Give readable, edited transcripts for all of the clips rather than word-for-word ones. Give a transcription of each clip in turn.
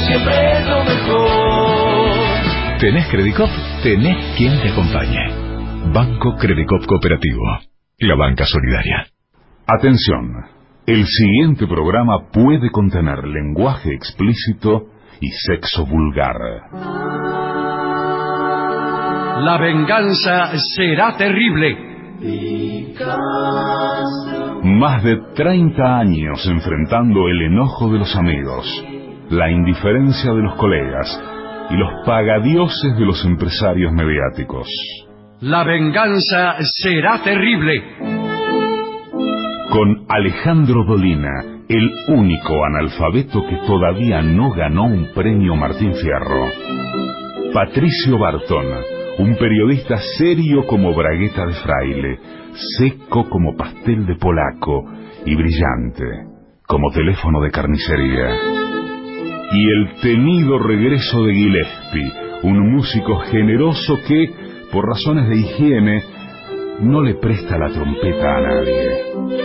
siempre es lo mejor. ¿Tenés Credicop? Tenés quien te acompañe. Banco Credicop Cooperativo. La banca solidaria. Atención. El siguiente programa puede contener lenguaje explícito y sexo vulgar. La venganza será terrible. Más de 30 años enfrentando el enojo de los amigos, la indiferencia de los colegas y los pagadioses de los empresarios mediáticos. La venganza será terrible. Con Alejandro Dolina, el único analfabeto que todavía no ganó un premio Martín Fierro. Patricio Barton, un periodista serio como bragueta de fraile, seco como pastel de polaco y brillante como teléfono de carnicería. Y el temido regreso de Gillespie, un músico generoso que, por razones de higiene, no le presta la trompeta a nadie.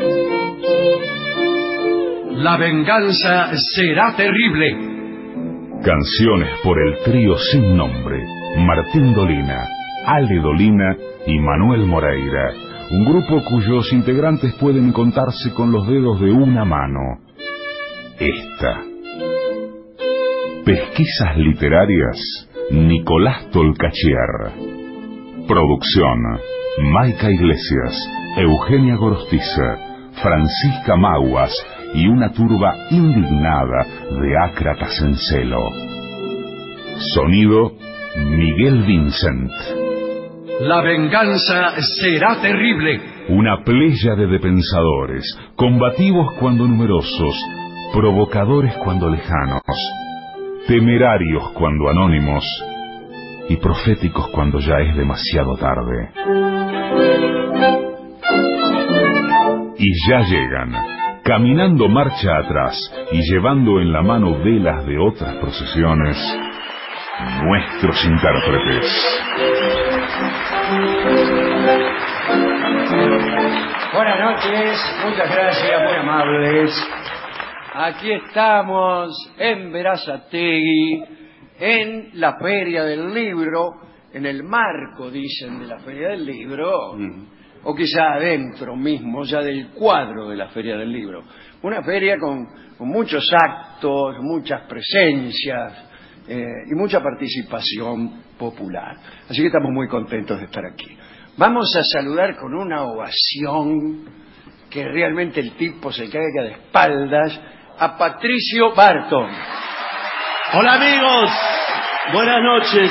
La venganza será terrible. Canciones por el trío sin nombre, Martín Dolina, Ale Dolina y Manuel Moreira, un grupo cuyos integrantes pueden contarse con los dedos de una mano. Esta. Pesquisas literarias, Nicolás Tolcachier. Producción, Maica Iglesias, Eugenia Gorostiza, Francisca Maguas y una turba indignada de ácratas en celo. Sonido, Miguel Vincent. La venganza será terrible. Una pléyade de pensadores, combativos cuando numerosos, provocadores cuando lejanos, temerarios cuando anónimos y proféticos cuando ya es demasiado tarde. Y ya llegan, caminando marcha atrás y llevando en la mano velas de otras procesiones, nuestros intérpretes. Buenas noches, muchas gracias, muy amables. Aquí estamos en Berazategui, en la Feria del Libro, en el marco, dicen, de la Feria del Libro, o quizá adentro mismo, ya del cuadro de la Feria del Libro. Una feria con muchos actos, muchas presencias y mucha participación popular. Así que estamos muy contentos de estar aquí. Vamos a saludar con una ovación que realmente el tipo se caiga de espaldas a Patricio Barton. Hola amigos, buenas noches.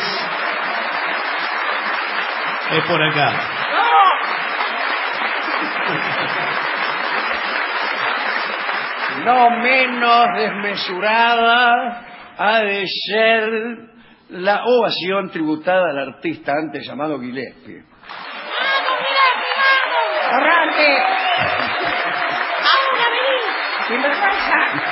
Es por acá. No menos desmesurada ha de ser la ovación tributada al artista antes llamado Gillespie. ¡Vamos, Gillespie, vamos! ¡Arranque! ¡Ahora vení! ¡Sin vergüenza!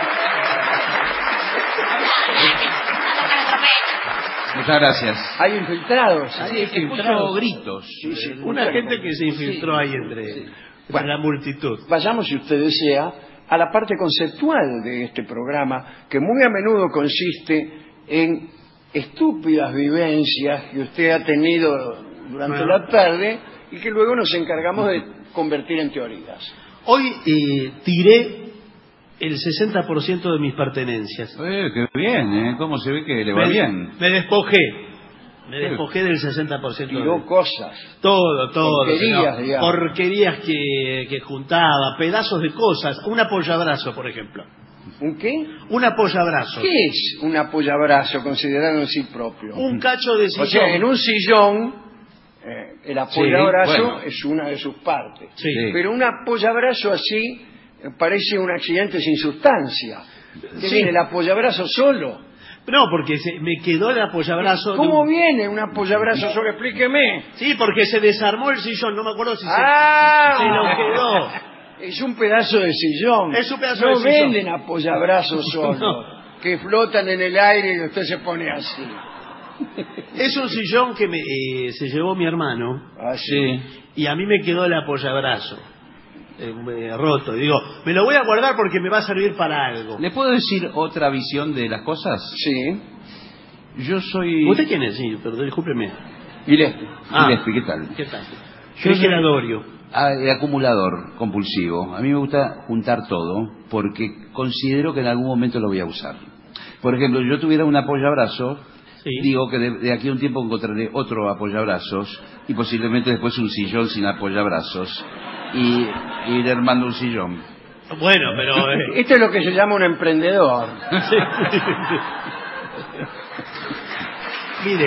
Muchas gracias. Hay infiltrados. Hay infiltrados. Gritos. Sí, sí, una gente que se infiltró ahí entre la multitud. Vayamos, si usted desea, a la parte conceptual de este programa, que muy a menudo consiste en estúpidas vivencias que usted ha tenido durante la tarde y que luego nos encargamos de convertir en teorías. Hoy tiré el 60% de mis pertenencias. Qué bien, ¿eh? ¿Cómo se ve que le va bien? Me despojé. Me despojé del 60%. Tiró cosas. Todo. Porquerías, digamos. Porquerías que juntaba, pedazos de cosas. Un apoyabrazo, por ejemplo. ¿Un qué? Un apoyabrazo. ¿Qué es un apoyabrazo considerado en sí propio? Un cacho de sillón. O sea, en un sillón, el apoyabrazo Sí, es una de sus partes. Sí. Pero un apoyabrazo así parece un accidente sin sustancia. ¿Qué viene, el apoyabrazo solo? No, porque me quedó el apoyabrazo. ¿Cómo viene un apoyabrazo solo? Explíqueme. Sí, porque se desarmó el sillón. No me acuerdo si se lo quedó. Es un pedazo de sillón. Es un pedazo no de sillón. venden apoyabrazos solos, que flotan en el aire y usted se pone así. Es un sillón que se llevó mi hermano. Así. Y a mí me quedó el apoyabrazo. roto. Digo, me lo voy a guardar porque me va a servir para algo. ¿Le puedo decir otra visión de las cosas? Sí. Yo soy... ¿Usted quién es? Sí, perdón, discúlpeme. Gillespie. Gillespie, ¿qué tal? ¿Qué tal? Yo Yo soy Dorio. acumulador compulsivo. A mí me gusta juntar todo porque considero que en algún momento lo voy a usar. Por ejemplo, yo tuviera un apoyabrazo, Sí. digo que de aquí a un tiempo encontraré otro apoyabrazos y posiblemente después un sillón sin apoyabrazos y ir armando un sillón. Bueno, pero... Esto es lo que se llama un emprendedor. Mire,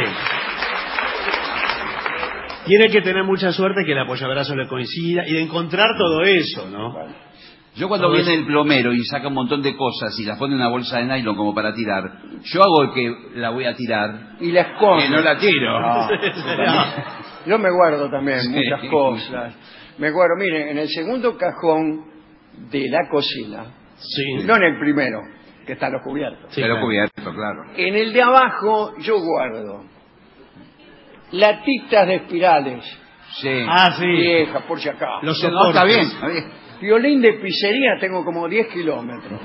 tiene que tener mucha suerte que el apoyabrazo le coincida y de encontrar todo eso, ¿no? Yo cuando viene el plomero y saca un montón de cosas y las pone en una bolsa de nylon como para tirar, yo hago que la voy a tirar Y la esconde. y no la tiro. No. Yo me guardo también Sí. muchas cosas. Me guardo, miren, en el segundo cajón de la cocina, Sí. no en el primero, que están los cubiertos. Sí, Pero claro. cubierto, claro. En el de abajo yo guardo latitas de espirales, Sí. Ah, sí. viejas, por si acaso. Los No, soportes. está bien, está bien. Violín de pizzería tengo como 10 kilómetros.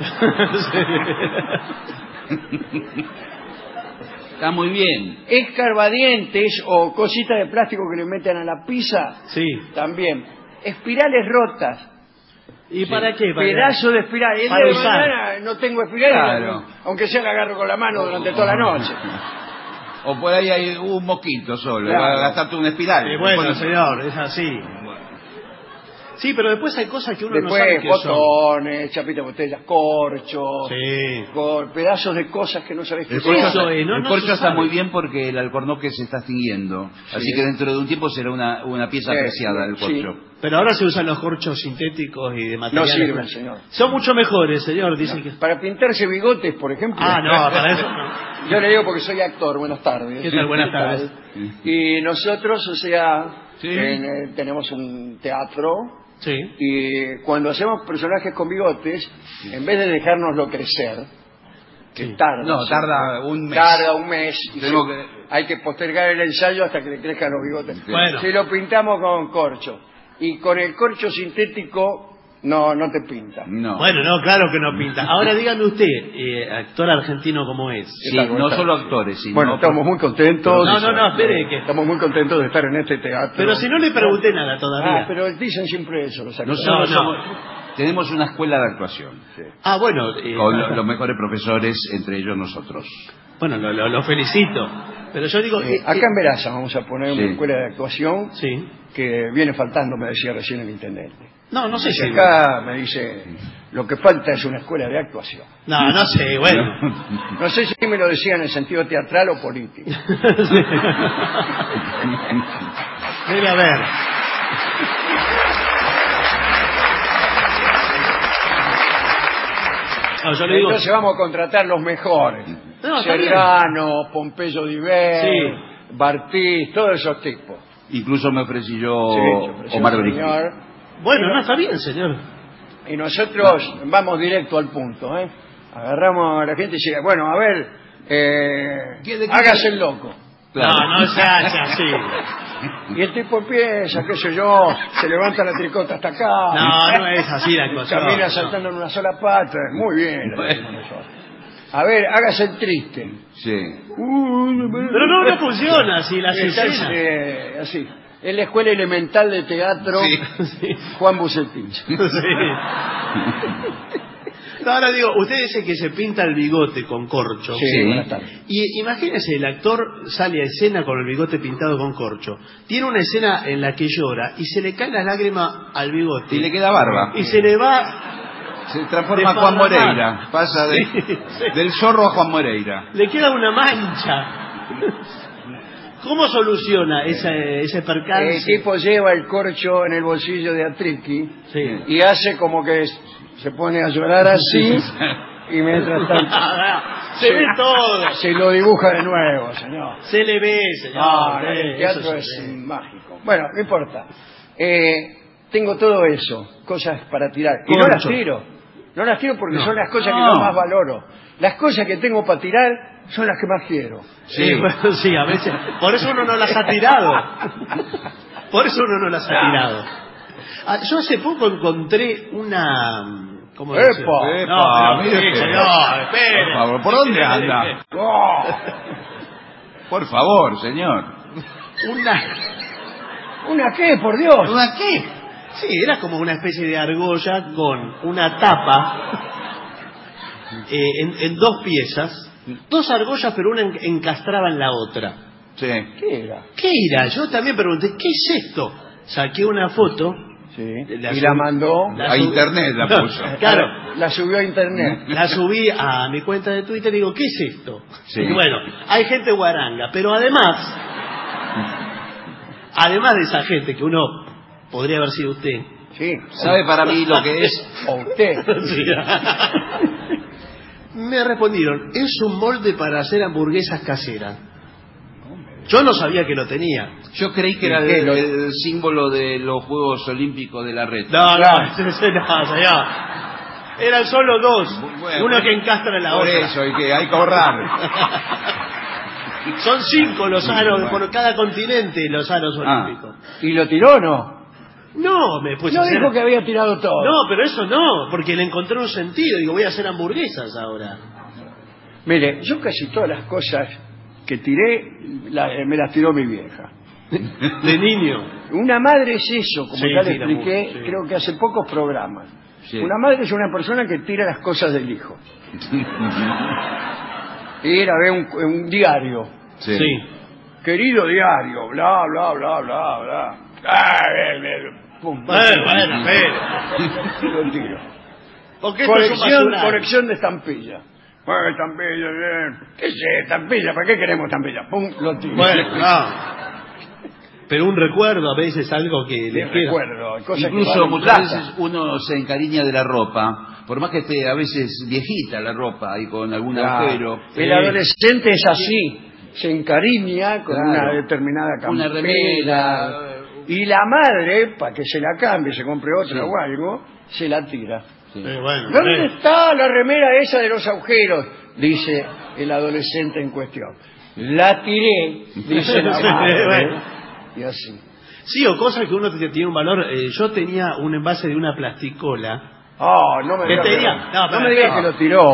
Está muy bien. Escarbadientes o cositas de plástico que le meten a la pizza, Sí. también. Espirales rotas. ¿Y para qué? Para... Pedazo de espiral. El Para día de usar. mañana no tengo espirales, Claro. aunque sea la agarro con la mano durante toda la noche. O por ahí hay un mosquito solo, Claro. va a gastarte una espiral. bueno, Después- señor, es así. Sí, pero después hay cosas que uno no sabe Después, qué son. botones, chapitas de botellas, corchos, Sí. pedazos de cosas que no sabés qué El son. corcho, Eso es, no el se corcho está sabe. muy bien porque el alcornoque se está extinguiendo. Así que dentro de un tiempo será una pieza Sí, apreciada del sí. corcho. Pero ahora se usan los corchos sintéticos y de No materiales. sirven, señor. Son mucho mejores, señor, dicen que... Para pintarse bigotes, por ejemplo. Ah, no, para eso no. Yo le digo porque soy actor. Buenas tardes. ¿Qué tal? Buenas tardes. Y nosotros, o sea, Sí. tenemos un teatro Sí. y cuando hacemos personajes con bigotes, en vez de dejárnoslo crecer, que Sí. tarda. No, ¿sí? tarda un mes. Tarda un mes. Y Tengo se- que- hay que postergar el ensayo hasta que le crezcan los bigotes. Bueno. Si lo pintamos con corcho. Y con el corcho sintético, no te pinta. No. Bueno, no, claro que no pinta. Ahora dígame usted, actor argentino como es. Sí, tal? ¿Cómo no está? solo actores, sino... Bueno, estamos muy contentos. No, espere que... Estamos muy contentos de estar en este teatro. Pero si no le pregunté nada todavía. Ah, pero dicen siempre eso los actores. Nosotros No. somos... Tenemos una escuela de actuación. Ah, bueno. Con los mejores profesores, entre ellos nosotros. Bueno, lo felicito. Pero yo digo... Acá en Veraza vamos a poner una Sí. escuela de actuación Sí. que viene faltando, me decía recién el intendente. No, no sé Y si... acá me dice, lo que falta es una escuela de actuación. No sé, bueno. No sé si me lo decía en el sentido teatral o político. Debe haber. No, yo le digo... Entonces vamos a contratar los mejores. No, está bien. Serrano, Pompeyo Diver, Sí. Bartiz, todos esos tipos. Incluso me ofrecí yo Sí, se ofreció Omar el Brizuela. señor. Bueno, no, está bien, señor. Y nosotros vamos directo al punto, ¿eh? Agarramos a la gente y dice, bueno, a ver, ¿De qué- hágase el loco. Claro. No se hace así. Y el tipo empieza, qué sé yo, se levanta la tricota hasta acá. No es así la cosa. Camina No. saltando en una sola pata. Muy bien. A ver, hágase el triste. Sí. Pero no funciona así la Está, escena. así. Es la escuela elemental de teatro Sí. Juan Bucetín. Sí. No, ahora digo, usted dice que se pinta el bigote con corcho. Sí, buenas tardes. Y imagínese, el actor sale a escena con el bigote pintado con corcho. Tiene una escena en la que llora y se le caen las lágrimas al bigote. Y le queda barba. Y se le va... Se transforma en Juan desparramar. Moreira. Pasa Sí, sí. del zorro a Juan Moreira. Le queda una mancha. ¿Cómo soluciona ese El percance? tipo lleva el corcho en el bolsillo de Atriqui Sí. y hace como que se pone a llorar así y mientras tanto Se ve todo. se lo dibuja de nuevo, señor. Se le ve, señor. No, el teatro Eso es se ve. mágico. Bueno, no importa. Tengo todo eso, cosas para tirar. Y no las Corcho. tiro. No las tiro porque No. son las cosas que No. yo más valoro. Las cosas que tengo para tirar son las que más quiero. Sí, bueno, sí, a veces. Por eso uno no las ha tirado. Por eso uno no las ha tirado. Yo hace poco encontré una... ¿Cómo ¡Epa! decirlo? ¡Epa! No, Mire, señor, espere. por favor, ¿por dónde anda? Oh. Por favor, señor. ¿Una qué, por Dios? ¿Una qué? Sí, era como una especie de argolla con una tapa en dos piezas. Dos argollas, pero una encastraba en la otra. Sí. ¿Qué era? ¿Qué era? Yo también pregunté, ¿qué es esto? Saqué una foto. Sí. La Y la subí- mandó A internet la puso. Claro. La subió a internet. La subí a mi cuenta de Twitter y digo, ¿qué es esto? Sí. Y bueno, hay gente guaranga, pero además de esa gente que uno podría haber sido usted. Sí. ¿Sabe para mí lo que es? O usted. Sí. Me respondieron, es un molde para hacer hamburguesas caseras. Yo no sabía que lo tenía. Yo creí que era ¿Qué? el símbolo de los Juegos Olímpicos de la red. No, señor. Eran solo dos. Bueno, uno que encastra en la por otra. eso, hay que ahorrar. Son 5 los aros, por cada continente los aros olímpicos. ¿Y lo tiró o no? No, me puse No a hacer... dijo que había tirado todo. No, pero eso no, porque le encontré un sentido. Digo, voy a hacer hamburguesas ahora. Mire, yo casi todas las cosas que tiré me las tiró mi vieja. De niño. Una madre es eso, como Sí, ya le tira expliqué, mucho, sí. creo que hace pocos programas. Sí. Una madre es una persona que tira las cosas del hijo. Ir a ver un diario. Sí. Querido diario, bla, bla, bla, bla, bla. Pum, Bueno, lo tiro. porque esto es un basural. Corrección de estampilla. Bueno, estampilla, ¿qué es estampilla? ¿Para qué queremos estampilla? Pum, lo tiro. Bueno, no. Pero un recuerdo a veces, algo que Le le queda. recuerdo. Cosas que Incluso valen muchas plata. veces uno se encariña de la ropa, por más que esté a veces viejita la ropa y con algún Claro. agujero. El adolescente es así, se encariña con Claro. una determinada Una campera. remera. Y la madre, para que se la cambie, se compre otra Sí. o algo, se la tira. Sí. Bueno, ¿Dónde está la remera esa de los agujeros? Dice el adolescente en cuestión. La tiré, dice la madre. Bueno. Y así. Sí, o cosas que uno tiene un valor. Yo tenía un envase de una plasticola. Oh, no me ¿Qué digas te que diga? lo- No, no me pero- digas que lo tiró.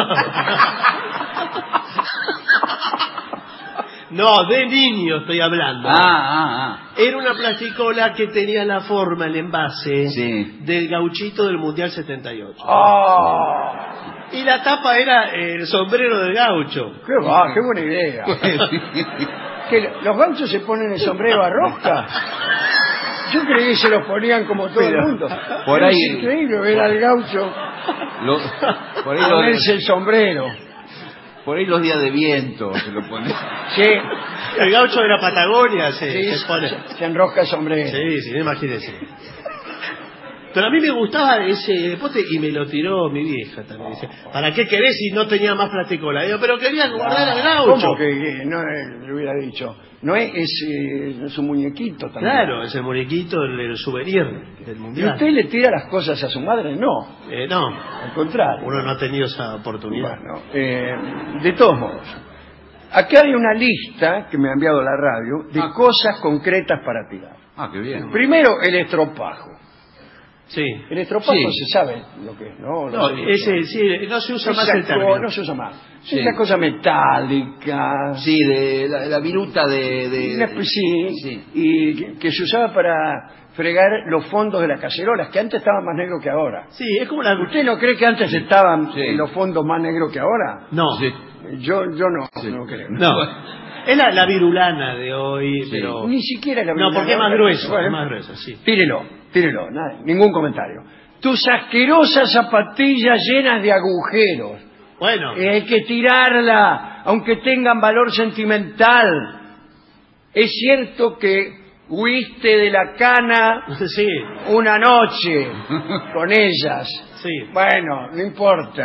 No, de niño estoy hablando. Ah. Era una plasticola que tenía la forma, el envase, Sí. del gauchito del Mundial 78. Oh, Y la tapa era el sombrero del gaucho. qué buena idea. ¿Que los gauchos se ponen el sombrero a rosca? Yo creí que se los ponían como todo el mundo. Por Pero ahí- es increíble ver al gaucho Por ahí ponerse el sombrero. por ahí los días de viento se lo pone. Sí, El gaucho de la Patagonia se pone. se enrosca el sombrero. Sí, imagínese. Pero a mí me gustaba ese deporte y me lo tiró mi vieja también. Dice, ¿para qué querés si no tenía más plasticola? Digo, pero quería guardar al gaucho. ¿Cómo que no le hubiera dicho? No es un muñequito también. Claro, es el muñequito, el souvenir del ¿Y Mundial. usted le tira las cosas a su madre? No, No, al contrario. uno no ha tenido esa oportunidad. Bueno, de todos modos, acá hay una lista que me ha enviado la radio de cosas concretas para tirar. Ah, qué bien. Primero, el estropajo. Sí. El estropajo Sí. se sabe lo que es, ¿no? No, sé. ese sí, no se usa más el Esa término. no se usa más. Sí. Esa cosa metálica. Sí, de la viruta de Una especie- sí. Y que se usaba para fregar los fondos de las cacerolas, que antes estaban más negros que ahora. Sí, es como la... ¿Usted no cree que antes estaban Sí. los fondos más negros que ahora? No, Sí. Yo no, Sí. no creo. no. Es la virulana de hoy, Sí. pero... Ni siquiera la No, porque es más grueso, Bueno, es más grueso, sí. Tírelo, nada, ningún comentario. Tus asquerosas zapatillas llenas de agujeros. Bueno, Hay que tirarla, aunque tengan valor sentimental. Es cierto que huiste de la cana sí, una noche con ellas. sí. Bueno, no importa.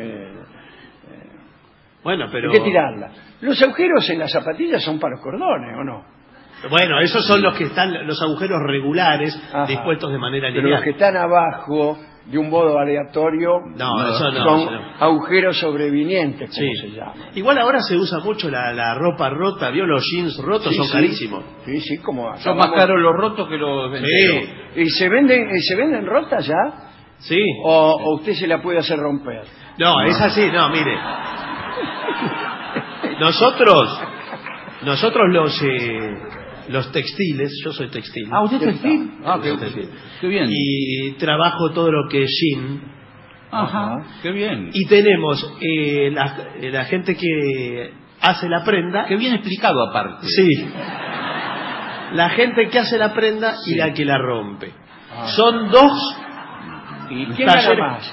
Bueno, pero... Hay que tirarla. Los agujeros en las zapatillas son para los cordones, ¿o no? Bueno, esos son los que están, los agujeros regulares, Ajá. dispuestos de manera Pero lineal. los que están abajo de un modo aleatorio No, eso no. con eso no. agujeros sobrevinientes, como Sí. se llama. Igual ahora se usa mucho la ropa rota, ¿vio? Los jeans rotos Sí, son sí. carísimos. Sí, sí, como Son más acabamos- caros los rotos que los enteros. Sí, ¿Y se venden rotas ya? sí. ¿O usted se la puede hacer romper? No, es así, no, mire. Nosotros los textiles, yo soy textil. Ah, ¿usted es textil? Ah, Yo soy textil. qué bien. Y trabajo todo lo que es jean. Ajá, qué bien. Y tenemos la gente que hace la prenda. Qué bien explicado aparte. Sí. La gente que hace la prenda y Sí. la que la rompe. Son dos ¿Y quién gana talleres. más?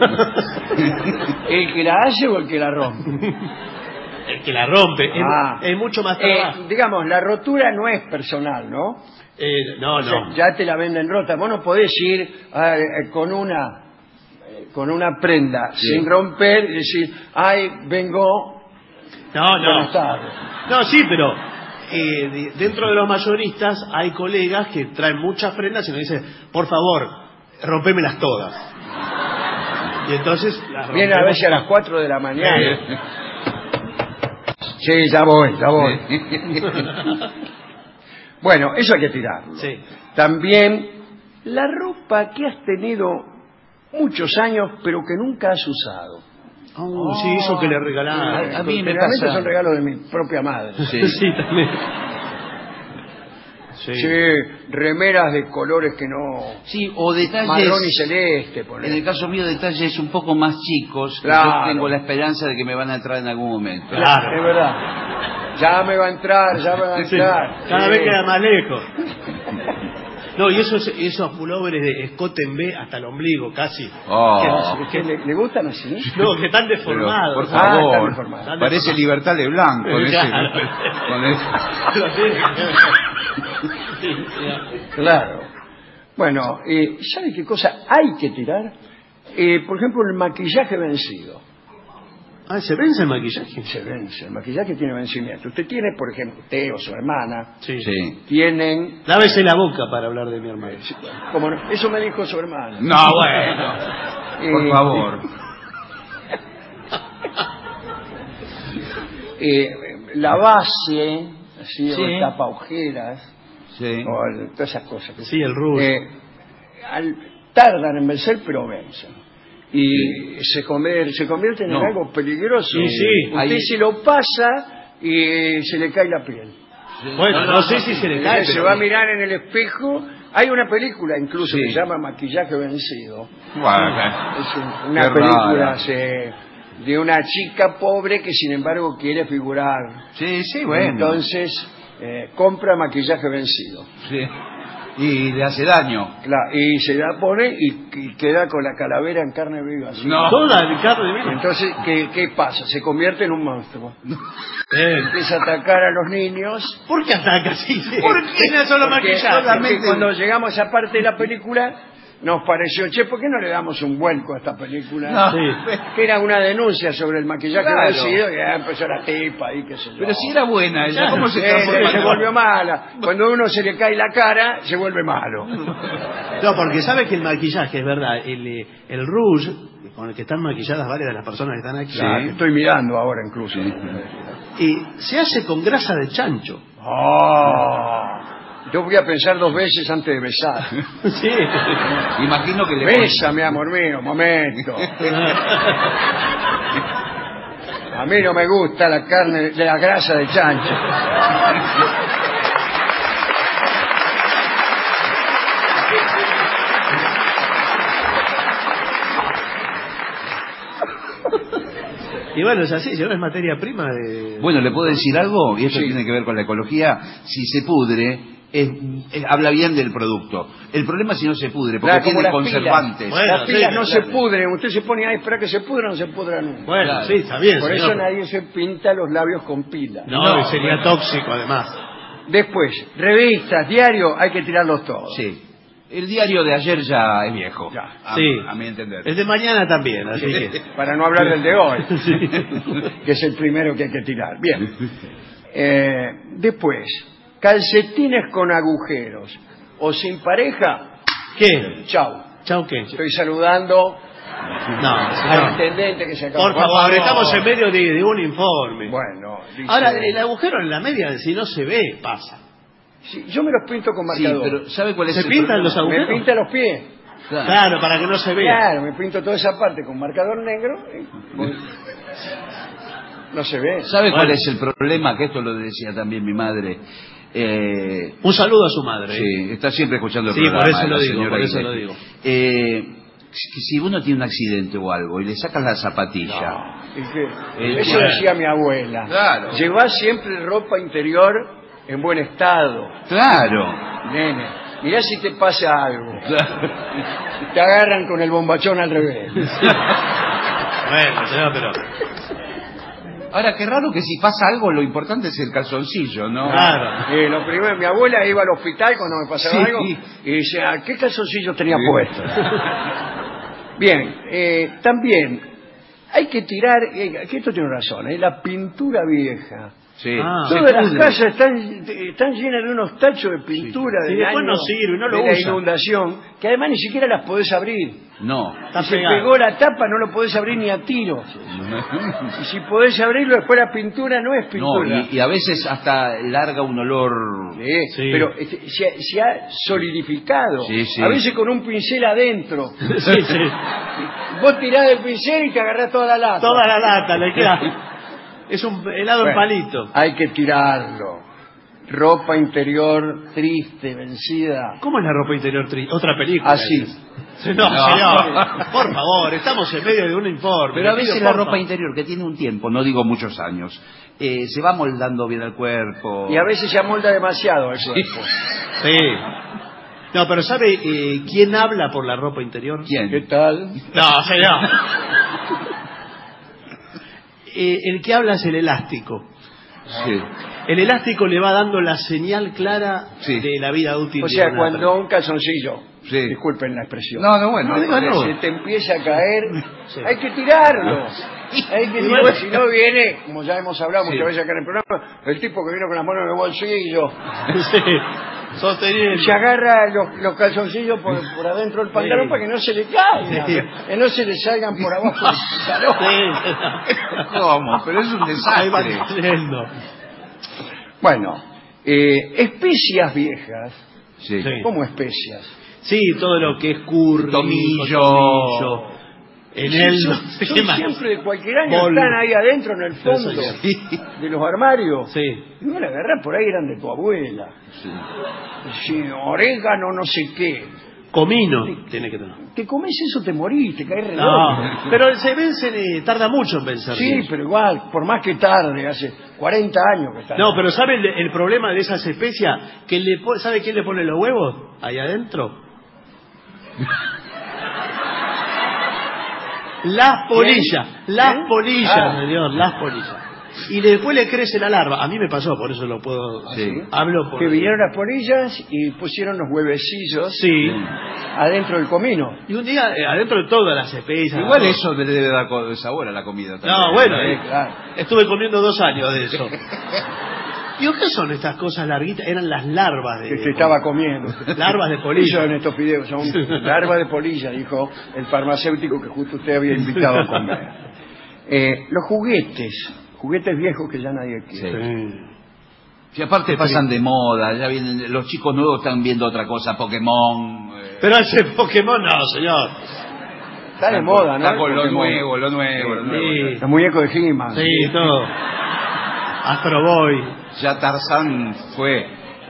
¿El que la hace o el que la rompe? El que la rompe. Es mucho más trabajo. Digamos, la rotura no es personal, ¿no? No, O sea, no. ya te la venden rota. Vos no podés ir con una prenda Sí. sin romper y decir, ay, vengo, No, buenas no. tardes. No, sí, pero dentro de los mayoristas hay colegas que traen muchas prendas y nos dicen, por favor, rompémelas todas. Y entonces las Viene a rompemos. veces a las 4 de la mañana. Sí, ya voy. Bueno, eso hay que tirarlo. Sí. También la ropa que has tenido muchos años pero que nunca has usado. Sí, eso que le regalaron. A mí me Generalmente pasa- son regalos de mi propia madre. Sí. Sí, también. Sí. Sí, remeras de colores que no... Sí, o detalles. Marrón y celeste, por En el caso mío, detalles un poco más chicos. que Claro. Yo tengo la esperanza de que me van a entrar en algún momento. Claro. Es verdad. Ya me va a entrar. Sí, cada Sí. vez queda más lejos. No, y esos pulóveres de escote en B hasta el ombligo, casi. Oh. ¿Qué, le gustan así? No, que están Pero, deformados. por están favor, deformados. parece Libertad de Blanco. Con ese, Claro. con ese- Claro. Bueno, ¿sabe qué cosa hay que tirar? Por ejemplo, el maquillaje vencido. Ah, ¿se vence el maquillaje? Se vence, el maquillaje tiene vencimiento. Usted tiene, por ejemplo, usted o su hermana, Sí. Sí. tienen... Lávese la boca para hablar de mi hermano. Como no, eso me dijo su hermana. No, bueno. Por favor. La base, así, Sí. o el tapa agujeras, Sí. o todas esas cosas. Sí, el rouge. Tardan en vencer, pero vencen. Y se convierten en No. algo peligroso. Sí, sí. Usted Ahí- se lo pasa y se le cae la piel. Bueno, no sé si se le cae, Se pero- va a mirar en el espejo. Hay una película incluso Sí. que se llama Maquillaje Vencido. Bueno, Es una Qué película rara. de una chica pobre que sin embargo quiere figurar. sí, sí, bueno. Entonces compra maquillaje vencido. Sí. Y le hace daño. Claro, y se la pone y queda con la calavera en carne viva. así. No. Toda de carne viva. Entonces, ¿qué pasa? Se convierte en un monstruo. Bien. Empieza a atacar a los niños. ¿Por qué ataca así? ¿Por qué? Tiene solo Porque maquillaje. solamente cuando llegamos a esa parte de la película nos pareció, che, ¿por qué no le damos un vuelco a esta película? No. Sí. Que era una denuncia sobre el maquillaje Claro. vencido y ya empezó la tipa ahí, qué sé yo. Pero si era buena ella, ¿cómo se Sí, transforma? se volvió mala. Cuando a uno se le cae la cara, se vuelve malo. No, porque sabe que el maquillaje, es verdad, el rouge, con el que están maquilladas varias de las personas que están aquí, Claro, estoy mirando ahora incluso. se hace con grasa de chancho. Yo voy a pensar 2 veces antes de besar. Sí. Imagino que le Bésame, amor mío, momento. A mí no me gusta la carne de la grasa de chancho. Y bueno, es así, si no es materia prima de... Bueno, ¿le puedo decir algo? Y esto Sí. tiene que ver con la ecología. Si se pudre, habla bien del producto. El problema es si no se pudre, porque Claro, como tiene las conservantes. Bueno, Las pilas sí, no claro. se pudren. Usted se pone ahí, espera que se pudra, no se pudra nunca. Bueno, Claro. sí, está bien. Por señor. eso nadie se pinta los labios con pila. No, sería tóxico además. Después, revistas, diarios, hay que tirarlos todos. Sí. El diario de ayer ya es viejo. Ya. Sí. A mi entender. El de mañana también, así que... Para no hablar del de hoy, Sí. que es el primero que hay que tirar. Bien. Después, calcetines con agujeros o sin pareja, ¿Qué? chau. ¿Chau qué? Estoy saludando No, al señor. intendente que se acaba. Por favor, estamos en medio de un informe. Bueno, dice... Ahora, el agujero en la media, si no se ve, pasa. Sí, yo me los pinto con Sí, marcador. pero ¿sabe cuál es ¿Se el pintan problema? los agujeros? Me pinta los pies. Claro, para que no se vea. Claro, me pinto toda esa parte con marcador negro. No se ve. ¿Sabe Bueno. cuál es el problema? Que esto lo decía también mi madre. Un saludo a su madre. Sí, está siempre escuchando el Sí, programa. por eso la lo digo, señora por eso Aguilera. lo digo. Si uno tiene un accidente o algo y le sacas la zapatilla... ¿Y qué? El- Eso bueno. decía mi abuela. Claro. Llevá siempre ropa interior en buen estado, Claro. nene. Mirá si te pasa algo. Te agarran con el bombachón al revés. Bueno, señor, pero... Ahora, qué raro que si pasa algo, lo importante es el calzoncillo, ¿no? Claro. Lo primero, mi abuela iba al hospital cuando me pasaba Sí. algo y decía, ¿qué calzoncillo tenía puesto? Bien, también hay que tirar, que esto tiene razón, la pintura vieja. Sí. Ah. Todas Se las pudre. casas están llenas de unos tachos de pintura Sí, del después año no sirve, no lo de la usa. inundación, que además ni siquiera las podés abrir. No. Está Si se pegado. pegó la tapa no lo podés abrir ni a tiro. Y si podés abrirlo después la pintura no es No, pintura. y a veces hasta larga un olor... Sí, Sí. pero se ha solidificado. Sí, sí. A veces con un pincel adentro. Sí, sí. Vos tirás el pincel y te agarrás toda la lata. Toda la lata le queda. Es un helado en Bueno, palito. hay que tirarlo. Ropa interior triste, vencida. ¿Cómo es la ropa interior triste? Otra película. Así. esa. No, No. señor. Por favor, estamos en medio de un informe. Pero a Le pido, veces la porfa. ropa interior, que tiene un tiempo, no digo muchos años, se va moldando bien al cuerpo. Y a veces se amolda demasiado el cuerpo. Sí. No, pero ¿sabe quién habla por la ropa interior? ¿Quién? ¿Qué tal? No, señor. El que habla es el elástico. Sí. El elástico le va dando la señal clara Sí. de la vida útil. O de sea, una cuando un calzoncillo, Sí. disculpen la expresión, No, no, bueno. se te empieza a caer, Sí. hay que tirarlo. Hay que Y tirarlo, bueno. si no viene, como ya hemos hablado Sí. muchas veces acá en el programa, el tipo que vino con las manos en el bolsillo, Sí. Sosteniendo. se agarra los calzoncillos por adentro del pantalón Sí. para que no se le caigan, Sí. que no se le salgan por abajo del pantalón. Sí. ¿Cómo? Pero es un Ahí va desastre. cayendo. Bueno, especias viejas, Sí. Sí. ¿cómo especias? Sí, todo lo que es curry, Tomillo. eneldo, Son ¿qué más? siempre de cualquier año, Bol. están ahí adentro en el fondo Sí. de los armarios. Sí. Y vos la agarrás por ahí, eran de tu abuela. Sí. Sí, orégano, no sé qué. Comino tiene que tener. Te comes eso, te morís, te caes redondo. No, pero se vence, tarda mucho en vencer. Sí, pero igual, por más que tarde, hace 40 años que está. No, pero ¿sabe el problema de esas especias? Que ¿sabe quién le pone los huevos ahí adentro? Las polillas, las ¿Quién? polillas, Ah. señor, las polillas. Y después le crece la larva. A mí me pasó, por eso lo puedo... Sí. Hablo por... Que vinieron las polillas y pusieron los huevecillos Sí. adentro del comino. Y un día, adentro de todas las especias... Igual todo. eso le debe dar sabor a la comida también. No, bueno, claro. estuve comiendo 2 años de eso. ¿Y qué son estas cosas larguitas? Eran las larvas de... Que se estaba comiendo. Larvas de polilla. Son estos fideos, son larvas de polilla, dijo el farmacéutico que justo usted había invitado a comer. Los juguetes viejos que ya nadie quiere. Sí. Si aparte pasan de moda, ya vienen, los chicos nuevos están viendo otra cosa, Pokémon. Pero ese Pokémon no, señor. Está de moda, ¿no? Está con lo Pokémon. nuevo, lo nuevo, lo nuevo. Sí, Los muñecos de He-Man. sí, todo. Astro Boy. Ya Tarzán fue.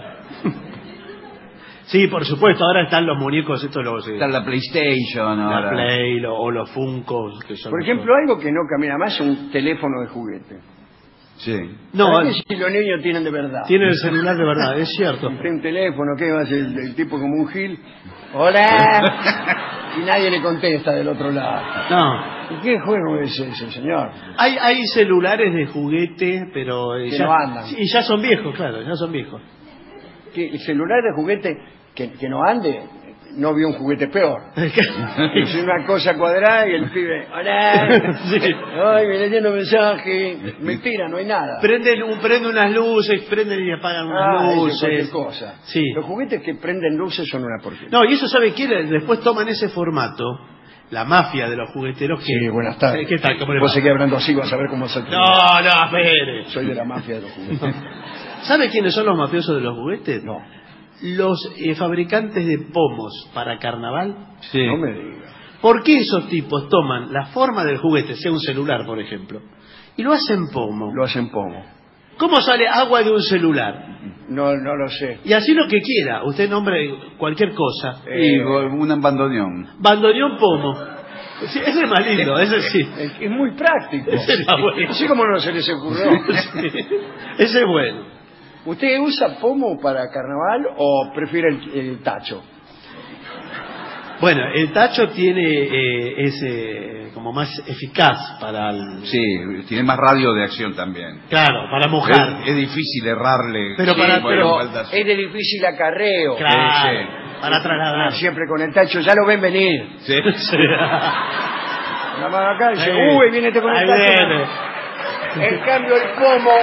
Sí, por supuesto, ahora están los muñecos, estos los... Está la PlayStation la ahora. Play o los Funkos. Que son Por ejemplo, algo que no camina más es un teléfono de juguete. Sí. no, ¿Para qué si los niños tienen de verdad? tiene el celular de verdad, es cierto. Tiene un teléfono, ¿qué va a hacer el tipo como un gil? ¡Hola! Y nadie le contesta del otro lado. No, ¿Y qué juego es ese, señor? hay celulares de juguete, pero... Que no andan. Y ya son viejos, claro, ya son viejos. ¿El celular de juguete que no ande? no vio un juguete peor. Es una cosa cuadrada y el pibe, hola, Sí. ay, me leyendo mensaje, mentira, no hay nada. Prende unas luces, prenden y apagan unas Eso es luces. cualquier cosa. Sí. Los juguetes que prenden luces son una porquería. No, y eso sabe quién, después toman ese formato, la mafia de los jugueteros que... Sí, buenas tardes. ¿Qué tal? ¿Cómo le va? Vos seguís hablando así, vas a ver cómo se No, espere. Soy de la mafia de los juguetes. ¿Sabe quiénes son los mafiosos de los juguetes? No, Los fabricantes de pomos para carnaval. Sí. no me digas. ¿Por qué esos tipos toman la forma del juguete, sea un celular, por ejemplo, y lo hacen pomo? Lo hacen pomo. ¿Cómo sale agua de un celular? No lo sé. Y así lo que quiera, usted nombre cualquier cosa. Y un bandoneón. Bandoneón pomo. Sí, ese es más lindo, ese sí. Es muy práctico. Ese está bueno. No sé cómo no se les ocurrió. Sí, ese es bueno. ¿Usted usa pomo para carnaval o prefiere el tacho? Bueno, el tacho tiene como más eficaz para el... Sí, tiene más radio de acción también. Claro, para mojar. Es difícil errarle. Pero para- Pero faltas. es de difícil acarreo. Claro, Sí. para trasladar. Siempre con el tacho, ya lo ven venir. Sí. Sí. La mano acá y dice, Sí. uy, viene este con el Ahí tacho. viene. En cambio el pomo,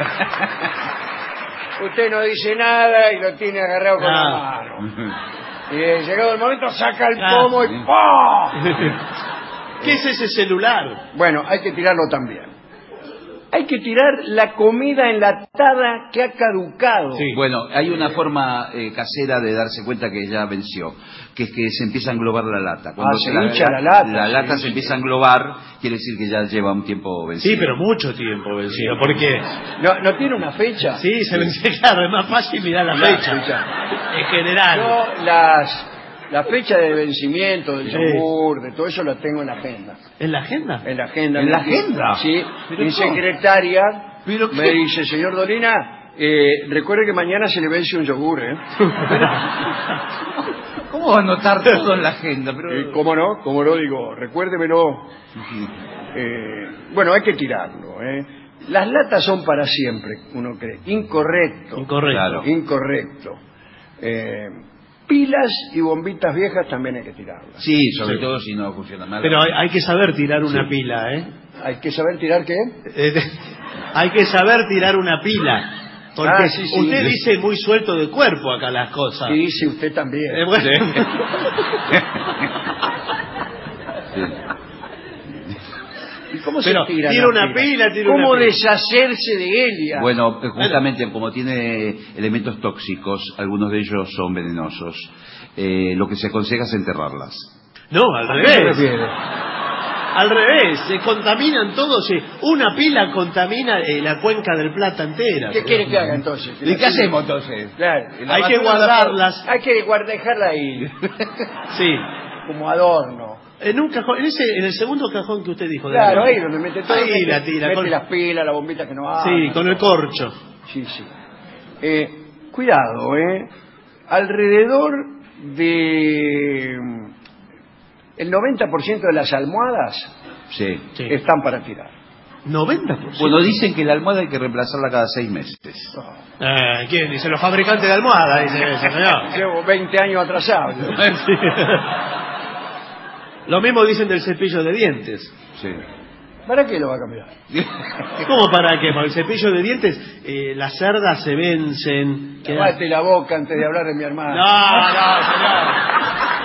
usted no dice nada y lo tiene agarrado con la mano. Y llegado el momento saca el pomo y ¡pum! ¿Qué es ese celular? Bueno, hay que tirarlo también. Hay que tirar la comida enlatada que ha caducado. Sí. Bueno, hay una forma casera de darse cuenta que ya venció, que es que se empieza a englobar la lata. Se hincha la lata. La lata Sí, se empieza a englobar, quiere decir que ya lleva un tiempo vencido. Sí, pero mucho tiempo vencido, porque... ¿No tiene una fecha? Sí, se vence, claro, es más fácil mirar la fecha. En general. Yo la fecha de vencimiento del yogur, de todo eso lo tengo en la agenda. ¿En la agenda? En la agenda. ¿En la agenda? Sí. ¿Pero Mi cómo? secretaria ¿Pero me qué? dice, señor Dolina, recuerde que mañana se le vence un yogur, ¿eh? ¿Cómo va a anotar todo en la agenda? Pero... ¿Cómo no? ¿Cómo no? Digo, recuérdemelo. Bueno, hay que tirarlo, ¿eh? Las latas son para siempre, uno cree. Incorrecto. Incorrecto. Claro. Incorrecto. Pilas y bombitas viejas también hay que tirarlas. Sí, sobre todo si no funciona mal. Pero hay que saber tirar una pila, ¿eh? Hay que saber tirar qué. Hay que saber tirar una pila. Porque Sí. usted dice muy suelto de cuerpo acá las cosas. Y dice usted también. Bueno. ¿Y cómo Pero se tira? tira la una pila, tira ¿Cómo una pila. deshacerse de ella? Bueno, justamente como tiene elementos tóxicos, algunos de ellos son venenosos, lo que se aconseja es enterrarlas. No, al ¿A qué se revés. refiere? Al revés, se contaminan todos. Una pila contamina la cuenca del Plata entera. ¿Qué quiere que haga entonces? ¿Y qué hacemos entonces? Claro. Hay que guardarlas. Hay que dejarla ahí, Sí. como adorno. En un cajón, en el segundo cajón que usted dijo. Claro, ahí donde mete todo. Ahí mete, la tira. mete las pilas, la bombita que no va. Sí, con el corcho. Sí. Cuidado, alrededor de el 90% de las almohadas Sí. Sí. están para tirar. 90%. Bueno, dicen que la almohada hay que reemplazarla cada 6 meses. ¿Quién dice? Los fabricantes de almohadas, dice ese señor. Llevo 20 años atrasado. Sí. Lo mismo dicen del cepillo de dientes. Sí. ¿Para qué lo va a cambiar? ¿Cómo para qué? Para el cepillo de dientes, las cerdas se vencen. Lávate la boca antes de hablar de mi hermano. No, señor.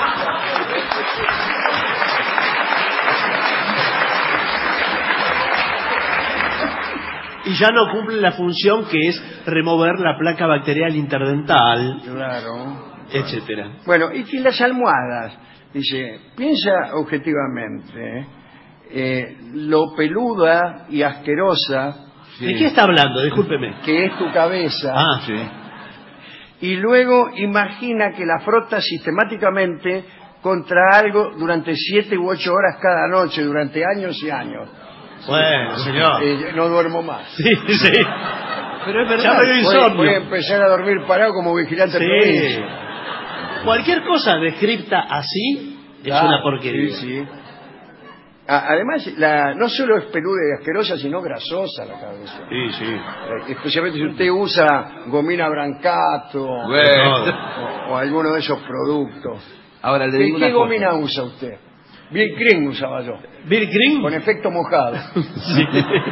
Y ya no cumple la función que es remover la placa bacterial interdental, Claro. etcétera. Bueno, y que las almohadas, dice, piensa objetivamente, lo peluda y asquerosa ¿De qué está hablando? Discúlpeme. que es tu cabeza, Sí. y luego imagina que la frotas sistemáticamente contra algo durante 7 u 8 horas cada noche, durante años y años. Bueno, señor. No duermo más. Sí, sí. Pero es Ya me dio insomnio. Voy a empezar a dormir parado como vigilante de Sí. provincia. Cualquier cosa descripta así es Claro, una porquería. Sí. Además, no solo es peluda y asquerosa, sino grasosa la cabeza. Sí. Especialmente si usted usa gomina brancato Bueno. o alguno de esos productos. Ahora le digo ¿Qué una cosa. gomina usa usted? Bill Green usaba yo, ¿Bill Green? con efecto mojado. Sí.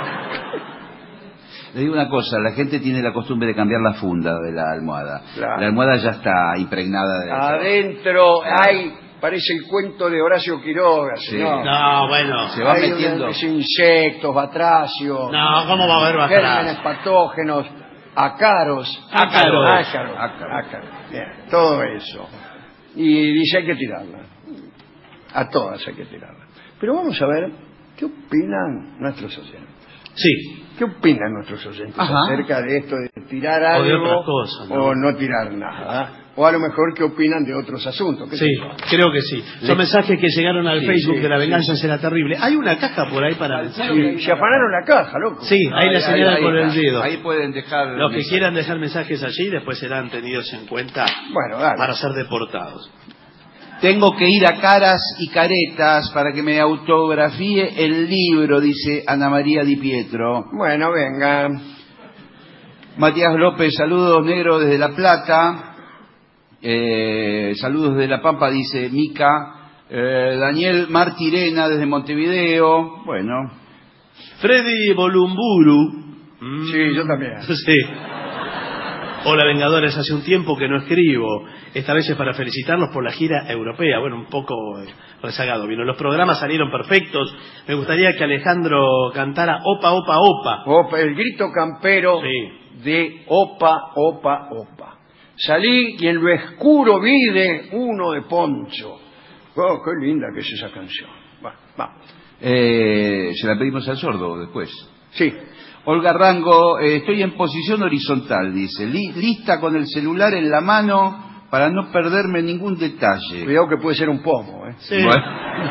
Le digo una cosa, la gente tiene la costumbre de cambiar la funda de la almohada. Claro. La almohada ya está impregnada de... Adentro hay, parece el cuento de Horacio Quiroga, Sí. señor. No, bueno. Se va Hay metiendo... unos insectos, batracios, No, ¿cómo va a haber gérmenes batracios? patógenos, ácaros. Ácaros. Bien, todo eso. Y dice hay que tirarla. A todas hay que tirarla. Pero vamos a ver qué opinan nuestros oyentes. Sí. ¿Qué opinan nuestros oyentes Ajá. acerca de esto de tirar O de algo otras cosas, ¿no? o no tirar nada? O a lo mejor qué opinan de otros asuntos. ¿Qué Sí, sé yo? creo que sí. Son mensajes que llegaron al Sí, Facebook sí, de La sí. Venganza Será Terrible. Hay una caja por ahí para mensajes. Se afanaron la caja, loco. Sí, ahí la señalan con el está. dedo. Ahí pueden dejar... Los que mensajes. quieran dejar mensajes allí después serán tenidos en cuenta Bueno, dale. para ser deportados. Tengo que ir a Caras y Caretas para que me autografíe el libro, dice Ana María Di Pietro. Bueno, venga. Matías López, saludos negro desde La Plata. Saludos desde La Pampa, dice Mica. Daniel Martirena desde Montevideo. Bueno. Freddy Bolumburu. Sí, yo también. Sí. Hola Vengadores, hace un tiempo que no escribo. Esta vez es para felicitarlos por la gira europea. Bueno, un poco rezagado vino. Los programas salieron perfectos. Me gustaría que Alejandro cantara Opa, Opa, Opa. Opa, el grito campero Sí. de Opa, Opa, Opa. Salí y en lo oscuro vi de uno de poncho. Oh, qué linda que es esa canción. Va. Se la pedimos al sordo después. Sí. Olga Rango, estoy en posición horizontal, dice. Lista con el celular en la mano para no perderme ningún detalle. Cuidado que puede ser un pomo, ¿eh? Sí. Bueno.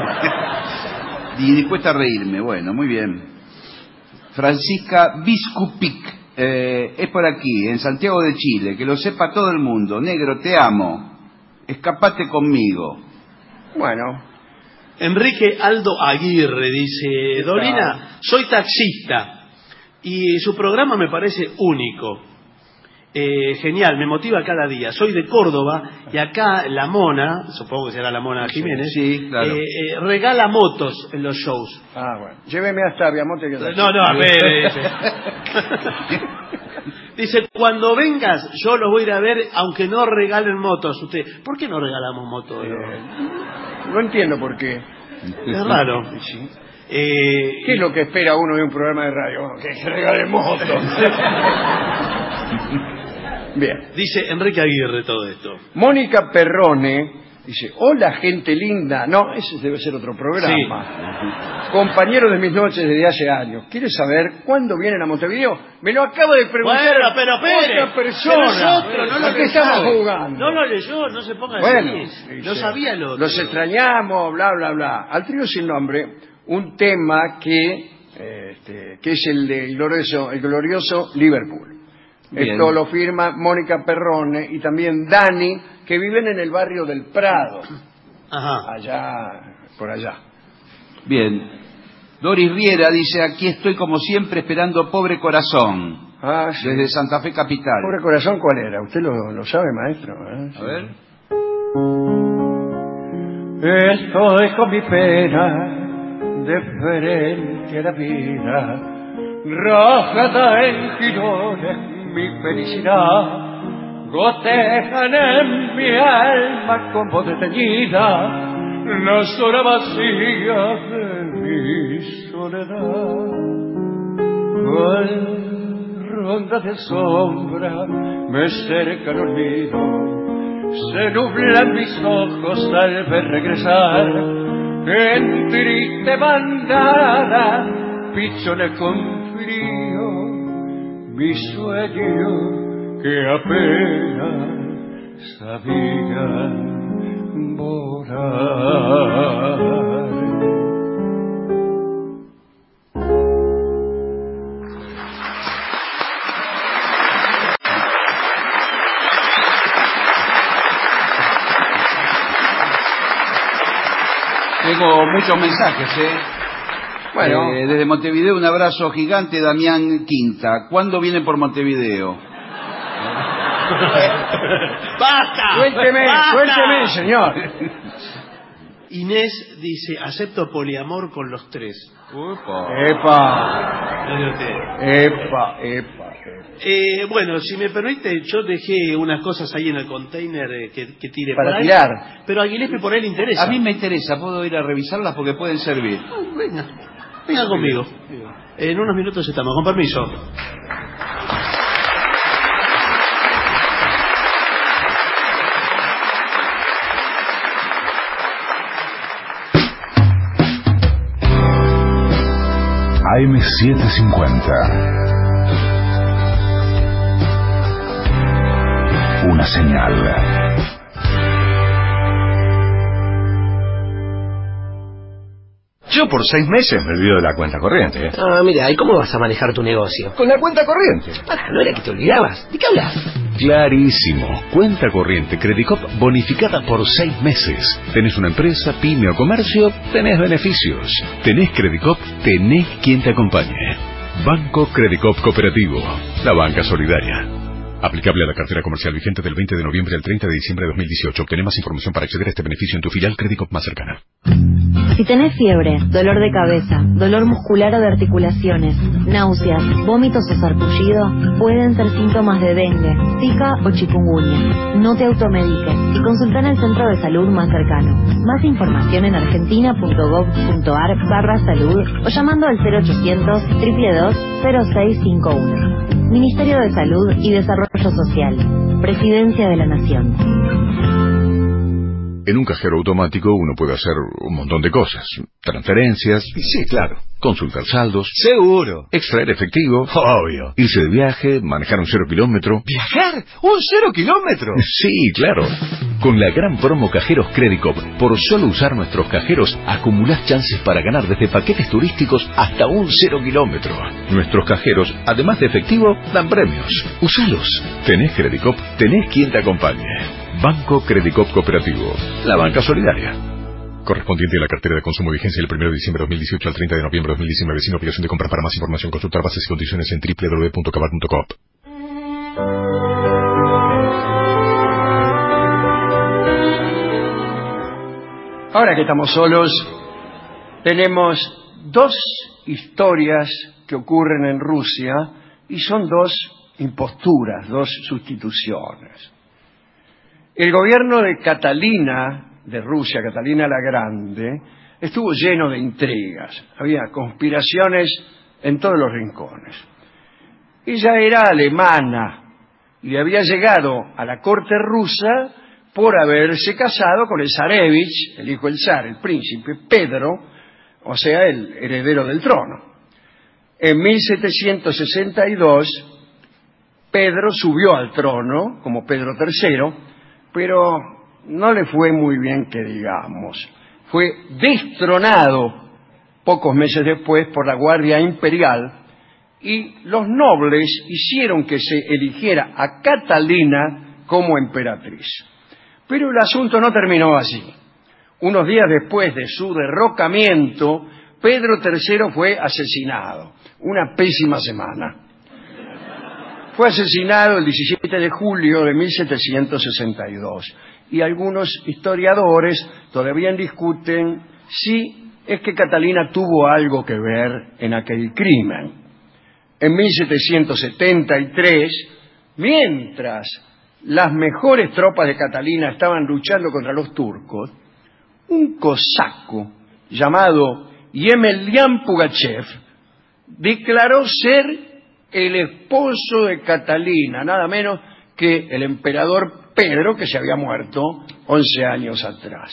Y dispuesta a reírme. Bueno, muy bien. Francisca Biscupic, es por aquí, en Santiago de Chile. Que lo sepa todo el mundo. Negro, te amo. Escapate conmigo. Bueno, Enrique Aldo Aguirre dice, Dolina, soy taxista y su programa me parece único. Genial, me motiva cada día. Soy de Córdoba y acá la Mona, supongo que será la Mona Jiménez, Sí, claro. regala motos en los shows. bueno. Lléveme hasta Viamonte. Que No, a ver. Dice, cuando vengas yo los voy a ir a ver aunque no regalen motos. Usted, ¿por qué no regalamos motos? No entiendo por qué. Es raro. Sí. ¿Qué es lo que espera uno de un programa de radio? Bueno, que se regale motos. Bien. Dice Enrique Aguirre todo esto. Mónica Perrone dice, hola gente linda. No, ese debe ser otro programa. Sí. Compañero de mis noches desde hace años. ¿Quieres saber cuándo vienen a Montevideo? Me lo acaba de preguntar Bueno, pero espere. otra persona. Pero es otro, no lo ¿A qué estamos jugando? No lo leyó, no se ponga Bueno, así. dice, No sabía lo otro. los extrañamos, bla, bla, bla. Al trío sin nombre, un tema que es el del glorioso Liverpool. Bien. Esto lo firma Mónica Perrone y también Dani, que viven en el barrio del Prado, Ajá. por allá. Bien. Doris Riera dice, aquí estoy como siempre esperando Pobre Corazón, Sí. desde Santa Fe Capital. Pobre corazón, ¿cuál era? ¿Usted lo sabe, maestro? A ver. Estoy con mi pena de frente a la vida, rajada en girones mi felicidad, gotejan en mi alma con voz detenida las horas vacías de mi soledad. Cual ronda de sombra me cerca el olvido, se nublan mis ojos al ver regresar en triste bandada, pichones con frío, mi sueño que apenas sabía volar. Tengo muchos mensajes, Bueno. desde Montevideo un abrazo gigante, Damián Quinta. ¿Cuándo vienen por Montevideo? ¡Basta! Cuénteme, ¡Basta! cuénteme, señor. Inés dice, acepto poliamor con los tres. ¡Epa! Bueno, si me permite, yo dejé unas cosas ahí en el container que tire para por ahí, tirar. pero a Gillespie por ahí le interesa. A mí me interesa, puedo ir a revisarlas porque pueden servir. Venga conmigo. En unos minutos estamos, con permiso. AM750. Una señal. Yo por 6 meses me olvido de la cuenta corriente. Ah, mira, ¿y cómo vas a manejar tu negocio? Con la cuenta corriente. ¿No era que te olvidabas? ¿De qué hablas? Clarísimo. Cuenta corriente Credicop bonificada por 6 meses. ¿Tenés una empresa, pyme o comercio? Tenés beneficios. ¿Tenés Credicop? Tenés quien te acompañe. Banco Credicop Cooperativo. La banca solidaria. Aplicable a la cartera comercial vigente del 20 de noviembre al 30 de diciembre de 2018. Obtené más información para acceder a este beneficio en tu filial Credicop más cercana. Si tenés fiebre, dolor de cabeza, dolor muscular o de articulaciones, náuseas, vómitos o sarpullido, pueden ser síntomas de dengue, zika o chikungunya. No te automediques y consulta en el centro de salud más cercano. Más información en argentina.gov.ar/salud o llamando al 0800 222 0651. Ministerio de Salud y Desarrollo Social. Presidencia de la Nación. En un cajero automático uno puede hacer un montón de cosas. Transferencias. Sí, claro. Consultar saldos. Seguro. Extraer efectivo. Obvio. Irse de viaje, manejar un 0 kilómetro. ¿Viajar? ¿Un 0 kilómetro? Sí, claro. Con la gran promo Cajeros Credicop, por solo usar nuestros cajeros, acumulás chances para ganar desde paquetes turísticos hasta un 0 kilómetro. Nuestros cajeros, además de efectivo, dan premios. Usalos. ¿Tenés Credicop? Tenés quien te acompañe. Banco Credicop Cooperativo. La banca solidaria. Correspondiente a la cartera de consumo vigencia del 1 de diciembre de 2018 al 30 de noviembre de 2019 sin obligación de compra. Para más información consultar bases y condiciones en www.cabal.coop. Ahora que estamos solos, tenemos dos historias que ocurren en Rusia y son dos imposturas, dos sustituciones. El gobierno de Catalina, de Rusia, Catalina la Grande, estuvo lleno de intrigas. Había conspiraciones en todos los rincones. Ella era alemana y había llegado a la corte rusa por haberse casado con el zarevich, el hijo del zar, el príncipe Pedro, o sea, el heredero del trono. En 1762, Pedro subió al trono como Pedro III, pero no le fue muy bien que digamos. Fue destronado pocos meses después por la Guardia Imperial y los nobles hicieron que se eligiera a Catalina como emperatriz. Pero el asunto no terminó así. Unos días después de su derrocamiento, Pedro III fue asesinado. Una pésima semana. Fue asesinado el 17 de julio de 1762 y algunos historiadores todavía discuten si es que Catalina tuvo algo que ver en aquel crimen. En 1773, mientras las mejores tropas de Catalina estaban luchando contra los turcos, un cosaco llamado Yemelyan Pugachev declaró ser el esposo de Catalina, nada menos que el emperador Pedro, que se había muerto 11 años atrás.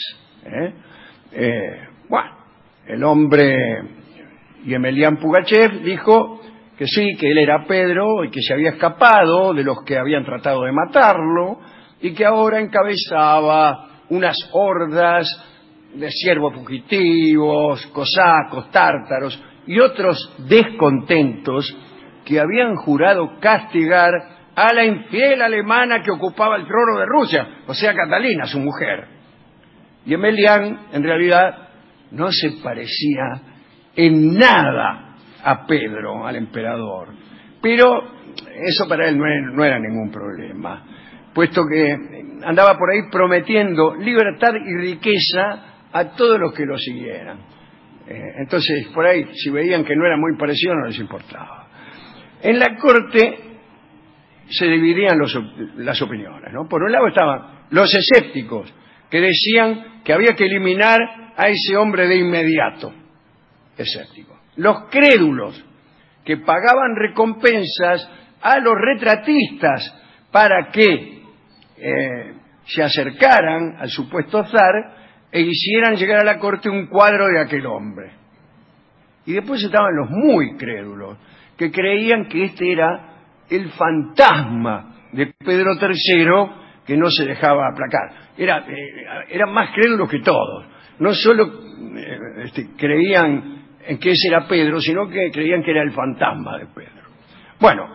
Bueno, el hombre Yemelyan Pugachev dijo que sí, que él era Pedro y que se había escapado de los que habían tratado de matarlo y que ahora encabezaba unas hordas de siervos fugitivos, cosacos, tártaros y otros descontentos que habían jurado castigar a la infiel alemana que ocupaba el trono de Rusia, o sea, Catalina, su mujer. Yemelyan, en realidad, no se parecía en nada a Pedro, al emperador, pero eso para él no era ningún problema, puesto que andaba por ahí prometiendo libertad y riqueza a todos los que lo siguieran. Entonces, por ahí, si veían que no era muy parecido, no les importaba. En la corte se dividían las opiniones, ¿no? Por un lado estaban los escépticos, que decían que había que eliminar a ese hombre de inmediato, escéptico. Los crédulos, que pagaban recompensas a los retratistas para que se acercaran al supuesto zar e hicieran llegar a la corte un cuadro de aquel hombre. Y después estaban los muy crédulos, que creían que este era el fantasma de Pedro III, que no se dejaba aplacar. Eran más crédulos que todos. No solo creían en que ese era Pedro, sino que creían que era el fantasma de Pedro. Bueno,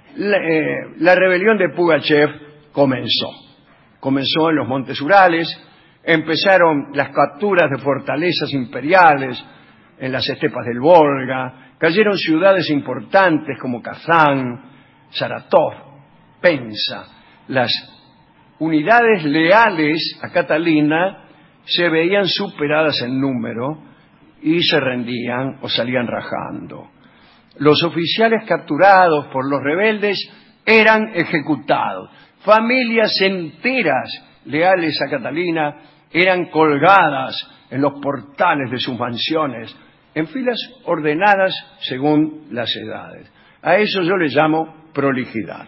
la rebelión de Pugachev comenzó en los montes Urales, empezaron las capturas de fortalezas imperiales en las estepas del Volga, cayeron ciudades importantes como Kazán, Saratov, Penza. Las unidades leales a Catalina se veían superadas en número y se rendían o salían rajando. Los oficiales capturados por los rebeldes eran ejecutados. Familias enteras leales a Catalina eran colgadas en los portales de sus mansiones, en filas ordenadas según las edades. A eso yo le llamo prolijidad.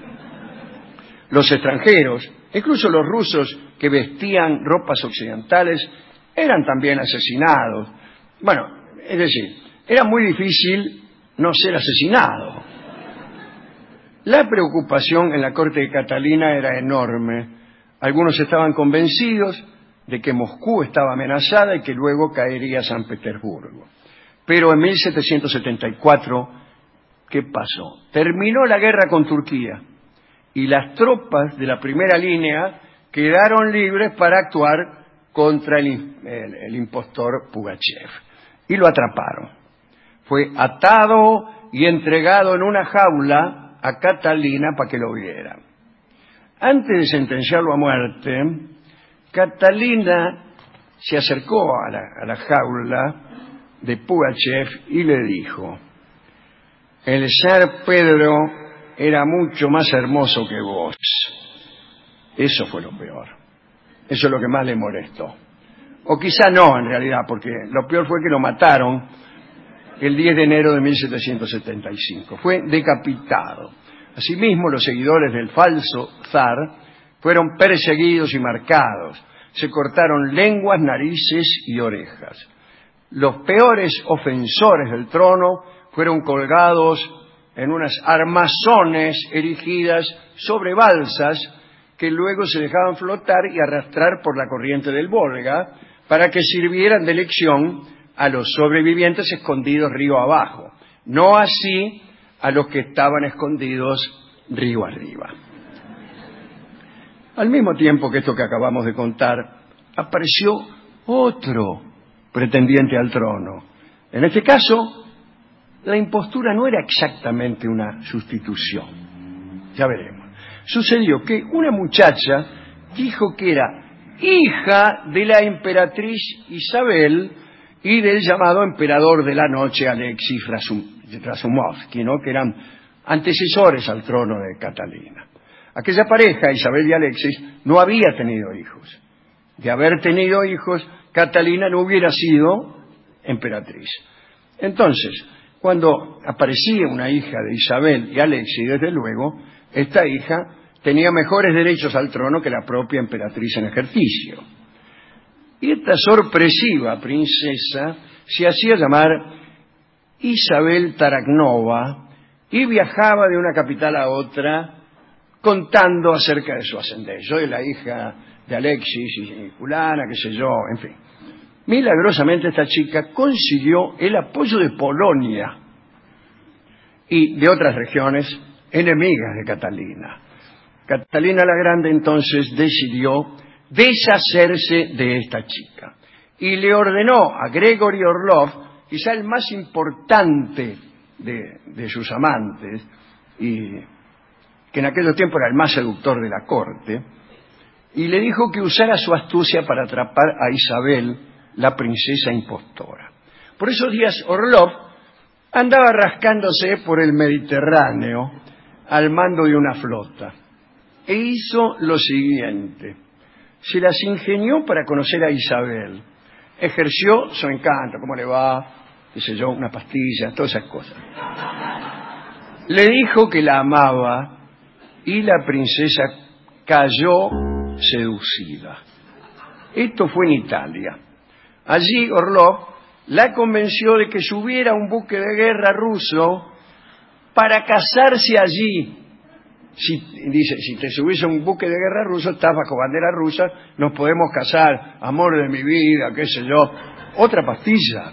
Los extranjeros, incluso los rusos que vestían ropas occidentales, eran también asesinados. Bueno, es decir, era muy difícil no ser asesinado. La preocupación en la corte de Catalina era enorme. Algunos estaban convencidos de que Moscú estaba amenazada y que luego caería San Petersburgo. Pero en 1774, ¿qué pasó? Terminó la guerra con Turquía y las tropas de la primera línea quedaron libres para actuar contra el impostor Pugachev. Y lo atraparon. Fue atado y entregado en una jaula a Catalina para que lo vieran. Antes de sentenciarlo a muerte, Catalina se acercó a la jaula de Pugachev y le dijo: el zar Pedro era mucho más hermoso que vos. Eso fue lo peor. Eso es lo que más le molestó. O quizá no, en realidad, porque lo peor fue que lo mataron el 10 de enero de 1775. Fue decapitado. Asimismo, los seguidores del falso zar fueron perseguidos y marcados. Se cortaron lenguas, narices y orejas. Los peores ofensores del trono fueron colgados en unas armazones erigidas sobre balsas que luego se dejaban flotar y arrastrar por la corriente del Volga para que sirvieran de lección a los sobrevivientes escondidos río abajo, no así a los que estaban escondidos río arriba. Al mismo tiempo que esto que acabamos de contar, apareció otro pretendiente al trono. En este caso, la impostura no era exactamente una sustitución. Ya veremos. Sucedió que una muchacha dijo que era hija de la emperatriz Isabel y del llamado emperador de la noche Alexis Rasumovsky, ¿no?, que eran antecesores al trono de Catalina. Aquella pareja, Isabel y Alexis, no había tenido hijos. De haber tenido hijos, Catalina no hubiera sido emperatriz. Entonces, cuando aparecía una hija de Isabel y Alexis, desde luego, esta hija tenía mejores derechos al trono que la propia emperatriz en ejercicio. Y esta sorpresiva princesa se hacía llamar Isabel Taraknova y viajaba de una capital a otra contando acerca de su ascendencia. Yo soy la hija de Alexis y fulana, qué sé yo, en fin. Milagrosamente esta chica consiguió el apoyo de Polonia y de otras regiones enemigas de Catalina. Catalina la Grande entonces decidió deshacerse de esta chica y le ordenó a Gregory Orlov, quizá el más importante de sus amantes, y que en aquel tiempo era el más seductor de la corte, y le dijo que usara su astucia para atrapar a Isabel la princesa impostora. Por esos días Orlov andaba rascándose por el Mediterráneo al mando de una flota e hizo lo siguiente: se las ingenió para conocer a Isabel, ejerció su encanto, cómo le va, qué sé yo, una pastilla, todas esas cosas. Le dijo que la amaba y la princesa cayó seducida. Esto fue en Italia. Allí Orlov la convenció de que subiera a un buque de guerra ruso para casarse allí. Dice, si te subís a un buque de guerra ruso, estás bajo bandera rusa, nos podemos casar, amor de mi vida, qué sé yo. Otra pastilla.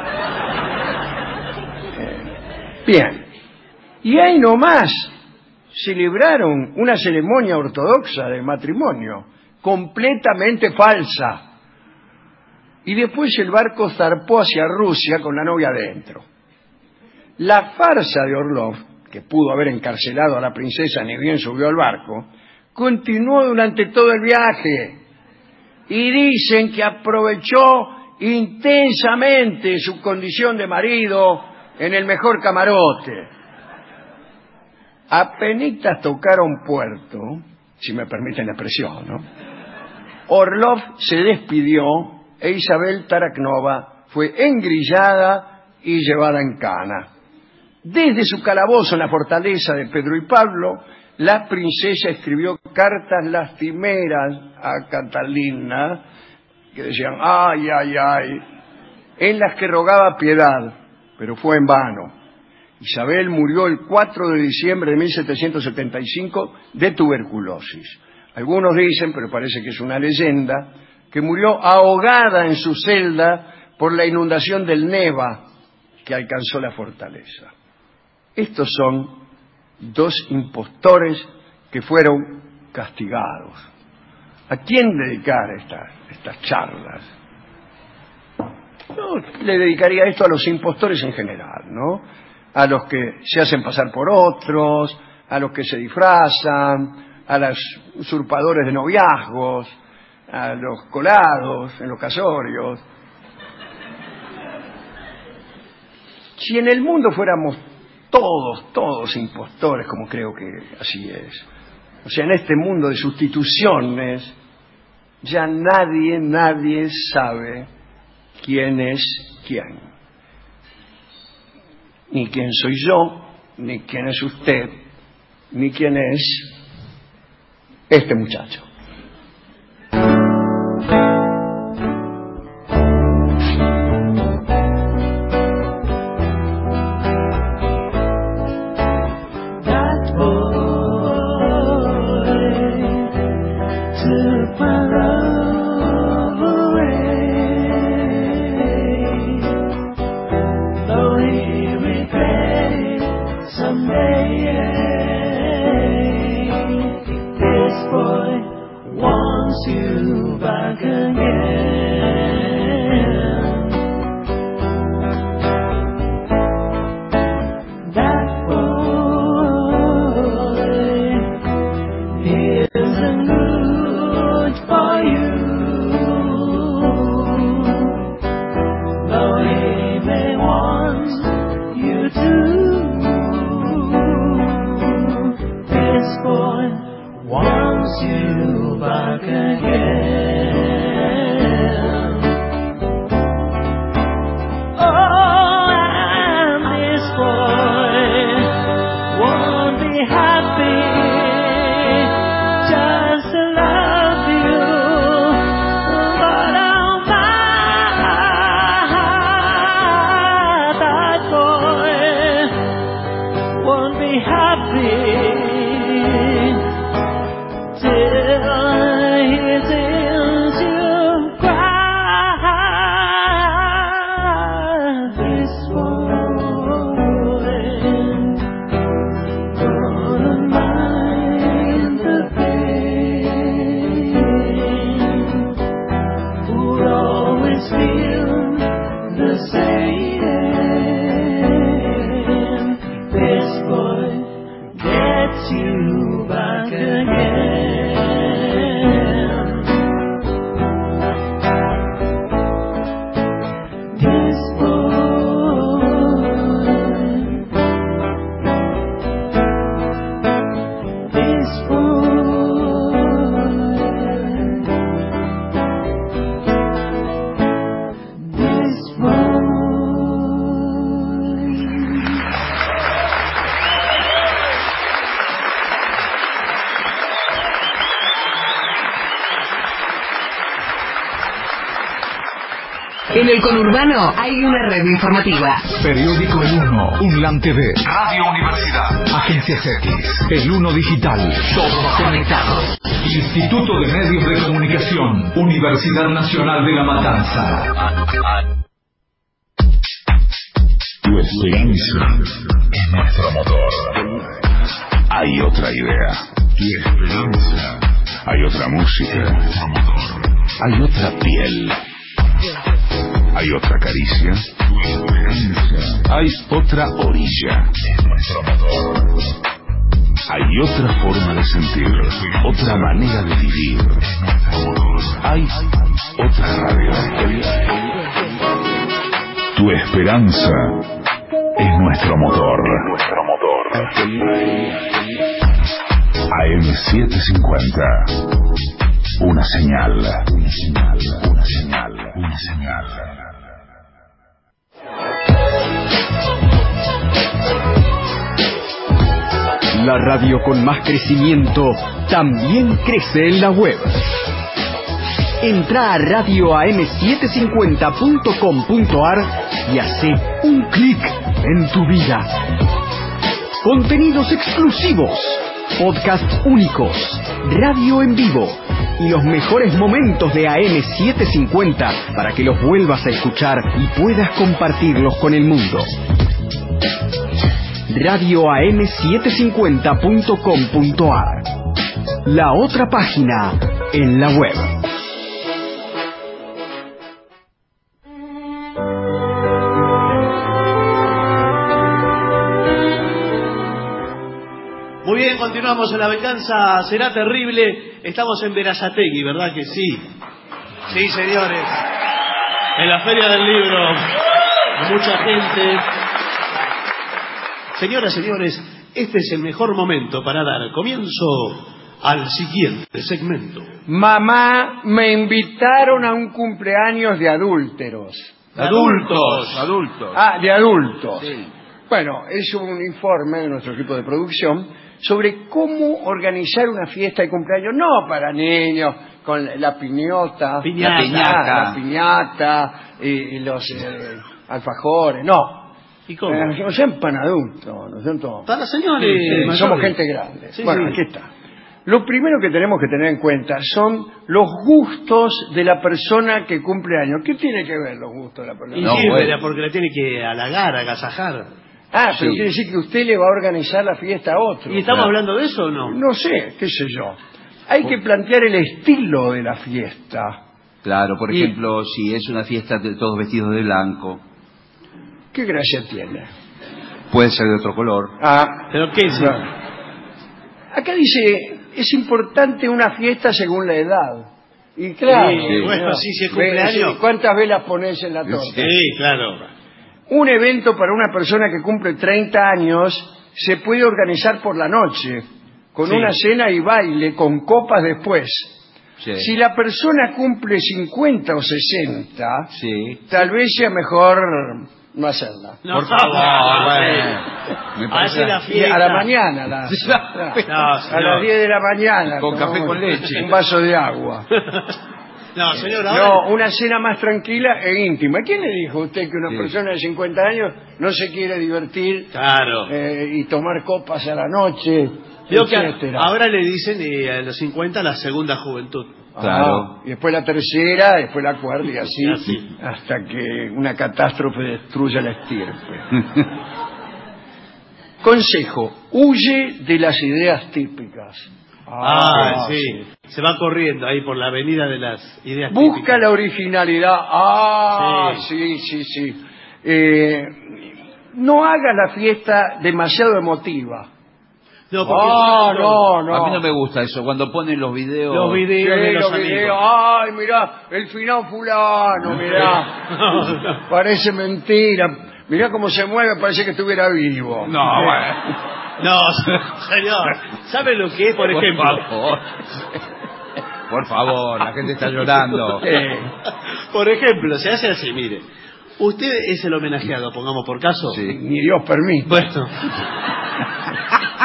Bien. Y ahí nomás celebraron una ceremonia ortodoxa de matrimonio, completamente falsa. Y después el barco zarpó hacia Rusia con la novia adentro. La farsa de Orlov, que pudo haber encarcelado a la princesa ni bien subió al barco, continuó durante todo el viaje. Y dicen que aprovechó intensamente su condición de marido en el mejor camarote. Apenitas tocaron puerto, si me permiten la expresión, ¿no? Orlov se despidió e Isabel Taraknova fue engrillada y llevada en cana. Desde su calabozo en la fortaleza de Pedro y Pablo, la princesa escribió cartas lastimeras a Catalina, que decían, ay, ay, ay, en las que rogaba piedad, pero fue en vano. Isabel murió el 4 de diciembre de 1775 de tuberculosis. Algunos dicen, pero parece que es una leyenda, que murió ahogada en su celda por la inundación del Neva que alcanzó la fortaleza. Estos son dos impostores que fueron castigados. ¿A quién dedicar estas charlas? Yo le dedicaría esto a los impostores en general, ¿no? A los que se hacen pasar por otros, a los que se disfrazan, a los usurpadores de noviazgos, a los colados en los casorios. Si en el mundo fuéramos todos impostores, como creo que así es, o sea, en este mundo de sustituciones, ya nadie sabe quién es quién. Ni quién soy yo, ni quién es usted, ni quién es este muchacho. En el conurbano hay una red informativa. Periódico El Uno, Unlan TV, Radio Universidad, Agencias X, El Uno Digital, todos conectados. Instituto de Medios de Comunicación, Universidad Nacional de La Matanza. Tu esperanza es nuestro motor. Hay otra idea. Tu esperanza. Hay otra música. Nuestro motor. Hay otra piel. Hay otra caricia. Tu esperanza. Hay otra orilla. Es nuestro motor. Hay otra forma de sentir. Otra manera de vivir. Es nuestro motor. Hay otra radio. Tu esperanza es nuestro motor. Nuestro motor. AM750. Una señal. Una señal. Una señal. Una señal. La radio con más crecimiento también crece en la web. Entra a radioam750.com.ar y hace un clic en tu vida. Contenidos exclusivos, podcasts únicos, radio en vivo y los mejores momentos de AM750 para que los vuelvas a escuchar y puedas compartirlos con el mundo. radioam750.com.ar, la otra página en la web. Muy bien, continuamos en La Venganza Será Terrible. Estamos en Berazategui, ¿verdad que sí? Sí, señores. En la Feria del Libro. Mucha gente. Señoras, señores, este es el mejor momento para dar comienzo al siguiente segmento. Mamá, me invitaron a un cumpleaños de adúlteros. Adultos. Ah, de adultos. Sí. Bueno, es un informe de nuestro equipo de producción sobre cómo organizar una fiesta de cumpleaños, no para niños, con la piñata, la piñata y los alfajores, no. ¿Y cómo? No sean para adultos, no sean todos. Para señores. Sí, somos gente grande. Sí, bueno, sí. aquí está. Lo primero que tenemos que tener en cuenta son los gustos de la persona que cumple años. ¿Qué tiene que ver los gustos de la persona? Y No, sí, bueno. porque la tiene que halagar, agasajar. Ah, pero Sí. quiere decir que usted le va a organizar la fiesta a otro. ¿Y estamos hablando de eso o no? No sé, qué sé yo. Hay que plantear el estilo de la fiesta. Claro, por Y- ejemplo, si es una fiesta de todos vestidos de blanco, ¿Qué gracia tiene? puede ser de otro color. ¿Pero qué es? Claro. Acá dice, es importante una fiesta según la edad. Y claro. Sí, bueno, sí, si es cumpleaños. ¿Cuántas velas pones en la torta? Sí, claro. Un evento para una persona que cumple 30 años se puede organizar por la noche, con Sí. una cena y baile, con copas después. Sí. Si la persona cumple 50 o 60, Sí. tal vez sea mejor no hacerla. No, Por favor, bueno. Me parece- Hace la fiesta. A la mañana, a señor. las 10 de la mañana. Con café con leche. Un vaso de agua. No, señor, ahora... No, una cena más tranquila e íntima. ¿Quién le dijo a usted que una Sí. persona de 50 años no se quiere divertir Claro. y tomar copas a la noche, Veo que etcétera? ahora le dicen a los 50 la segunda juventud. Claro. Y después la tercera, después la cuarta y así, Y así. hasta que una catástrofe destruya la estirpe. Consejo, huye de las ideas típicas. Sí. Se va corriendo ahí por la avenida de las ideas Busca típicas. la originalidad. Sí. No haga la fiesta demasiado emotiva. No, porque no. A mí no me gusta eso, cuando ponen los videos. Los videos de los amigos. videos. Ay, mirá, el final fulano, mirá. Parece mentira. Mirá cómo se mueve, parece que estuviera vivo. No, bueno. No, señor. ¿Sabe lo que es, por ejemplo? Por favor, la gente está llorando. Por ejemplo, se hace así, mire. Usted es el homenajeado, pongamos por caso. Sí. Ni Dios permite. Bueno.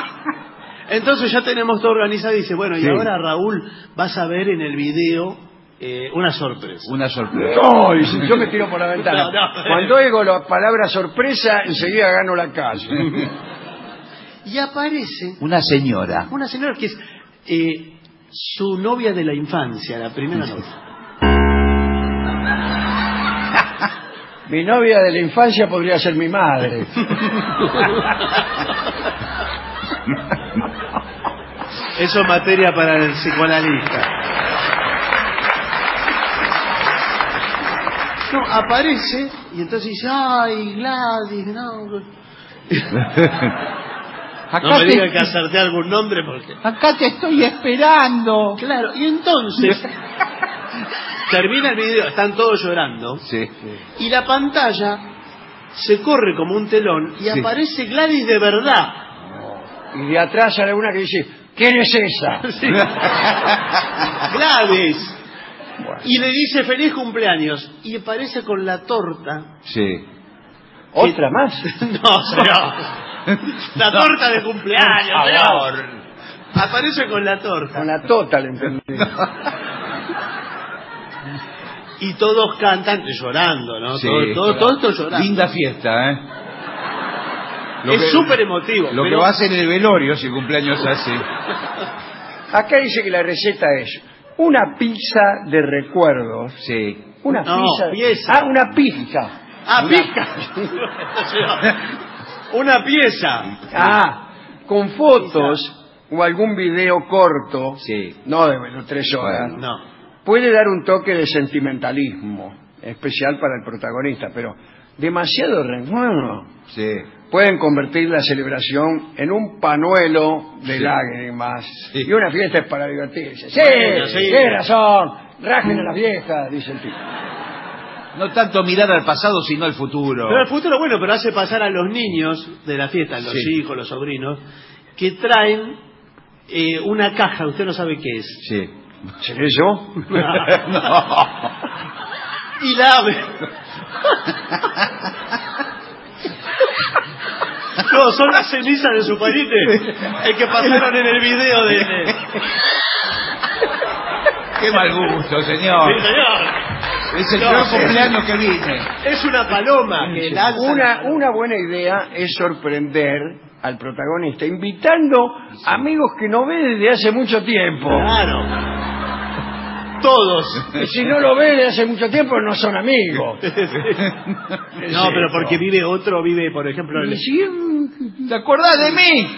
Entonces ya tenemos todo organizado y dice, bueno, y Sí. ahora Raúl vas a ver en el video Una sorpresa. Una sorpresa. No, dice, yo me tiro por la ventana. No. Cuando oigo la palabra sorpresa, enseguida gano la casa. Y aparece Una señora. que es su novia de la infancia, la primera novia. Mi novia de la infancia podría ser mi madre. Eso es materia para el psicoanalista. No, aparece y entonces dice, ay, Gladys, no. Acá No me digan que acerté algún nombre porque... Acá te estoy esperando. Claro, y entonces termina el video, están todos llorando, Sí. y la pantalla se corre como un telón y Sí. aparece Gladys de verdad. Y de atrás sale una que dice, ¿quién es esa? Sí. Gladys. Bueno. Y le dice feliz cumpleaños y aparece con la torta. Sí. ¿Otra más? No, señor. La torta de cumpleaños, señor. Aparece con la torta. Con la tota, le entendí. Y todos cantan llorando, ¿no? Sí, Todos llorando. Linda fiesta, ¿eh? Es súper emotivo. Lo pero... que va a hacer en el velorio si el cumpleaños así. Acá dice que la receta es una pizza de recuerdos. Sí. Una No, pizza. pieza. Ah, una pizza. pica. Una pieza. Con fotos o algún video corto, Sí. no de 3 horas, Bueno. No. puede dar un toque de sentimentalismo, especial para el protagonista, pero demasiado recuerdo. Sí. Pueden convertir la celebración en un panuelo de Sí. lágrimas. Sí. Y una fiesta es para divertirse. Sí, Bueno, sí. tiene razón. Rajen a las viejas, dice el tipo. No tanto mirar al pasado, sino al futuro. Pero el futuro, bueno, pero hace pasar a los niños de la fiesta, los Sí. hijos, los sobrinos, que traen una caja, usted no sabe qué es. Sí. ¿Seré yo? Y la abre. No, son las cenizas de su pariente, el que pasaron en el video de... Qué mal gusto, señor. Sí, señor. Es el No, peor sí. cumpleaños que vine. Es una paloma que lanza... Una buena idea es sorprender al protagonista invitando amigos que no ve desde hace mucho tiempo. Claro. Todos. Y si no lo ve desde hace mucho tiempo, no son amigos. No, pero porque vive, por ejemplo... Y si- ¿Te acordás de mí?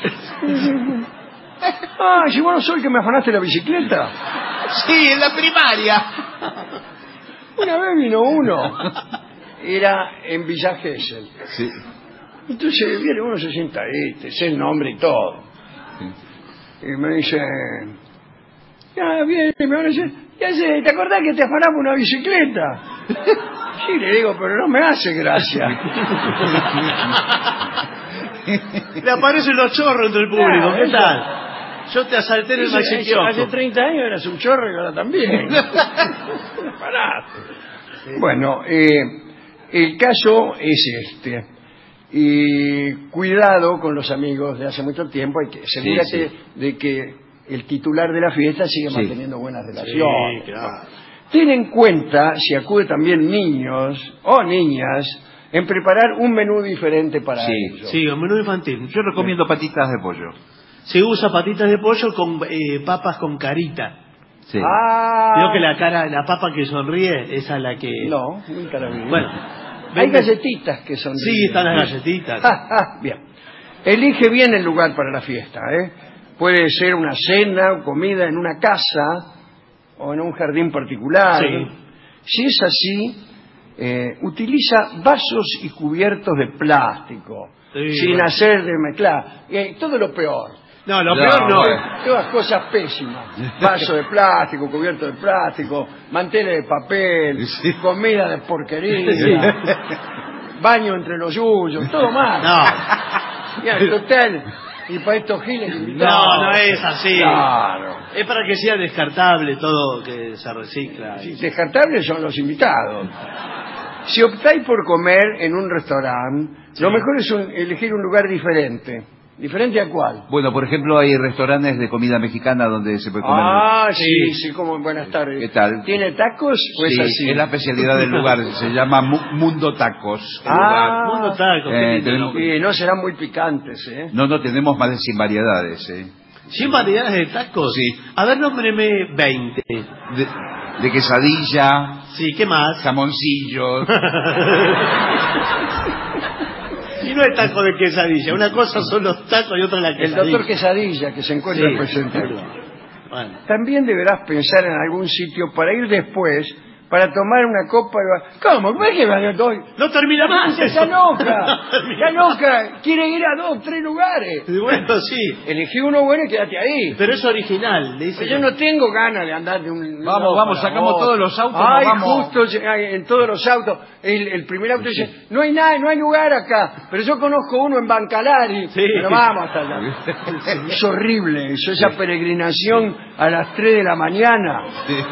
si vos no sos el que me afanaste la bicicleta. Sí, en la primaria. Una vez vino uno. Era en Villa Gesell. Sí. Entonces viene uno, se sienta ahí, te sé el nombre y todo. Y me dice, ya viene, me van a decir, ya sé, ¿te acordás que te afanamos una bicicleta? Sí, le digo, pero no me hace gracia. Le aparecen los chorros entre el público, Claro, ¿qué eso. tal? Yo te asalté en el Maxi Hace Kiosco. 30 años eras un chorro y ahora también. Parate. Bueno, el caso es este. Y cuidado con los amigos de hace mucho tiempo, hay que asegúrate de que el titular de la fiesta sigue manteniendo buenas relaciones. Sí, claro. Ten en cuenta, si acude también niños o niñas, en preparar un menú diferente para ellos. Sí, un menú infantil. Yo recomiendo patitas de pollo. Se usa patitas de pollo con papas con carita. Sí. Veo que la papa que sonríe, esa es la que... No, nunca la vi. Bueno, hay galletitas que son... Sí, están las galletitas. Bien. Elige bien el lugar para la fiesta, ¿eh? Puede ser una cena o comida en una casa o en un jardín particular. Sí. Si es así, utiliza vasos y cubiertos de plástico, Sí, sin bueno. hacer de mezclar. Todo lo peor. No, lo peor no. Todas cosas pésimas. Vaso de plástico, cubierto de plástico, manteles de papel, comida de porquería, baño entre los yuyos, todo mal. No. Y al total, y para estos giles invitados. No es así. Claro. Es para que sea descartable todo, que se recicla. Sí, descartables son los invitados. Si optáis por comer en un restaurante, lo mejor es elegir un lugar diferente. ¿Diferente a cuál? Bueno, por ejemplo, hay restaurantes de comida mexicana donde se puede comer. Sí, como buenas tardes. ¿Qué tal? ¿Tiene tacos o es así? Es la especialidad del lugar, se llama Mundo Tacos. Mundo Tacos. Y no serán muy picantes, ¿eh? No, tenemos más de 100 variedades, ¿100 variedades de tacos? Sí. A ver, nómbreme 20. De quesadilla. Sí, ¿qué más? Jamoncillos. Y no es taco de quesadilla. Una cosa son los tacos y otra la quesadilla. El doctor Quesadilla, que se encuentra presente. Bueno. También deberás pensar en algún sitio para ir después, para tomar una copa y... ¿Cómo? ¿Cómo es que va a dos? No termina más. ¡Está loca! ¡Está loca! Quiere ir a 2, 3 lugares. Bueno, sí. Elegí uno bueno y quédate ahí. Pero es original. Le dice yo no tengo ganas de andar de un... Vamos, sacamos todos los autos. Vamos. Justo en todos los autos. El primer auto dice, no hay nada, no hay lugar acá. Pero yo conozco uno en Bancalari. Sí. Pero vamos hasta allá. Es horrible eso, esa peregrinación a las 3 de la mañana.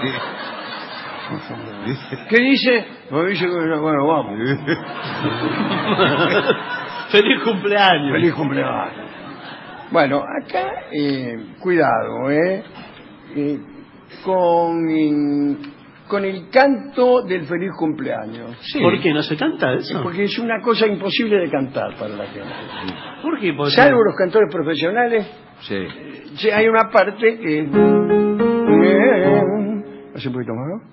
¿Qué dice? Dice, bueno, vamos. Feliz cumpleaños. Feliz cumpleaños. Bueno, acá, cuidado, con el canto del feliz cumpleaños. Sí. ¿Por qué no se canta eso? Porque es una cosa imposible de cantar para la gente. ¿Por qué? Salvo los cantores profesionales. Sí. Hay una parte que... Hace un poquito más, ¿no?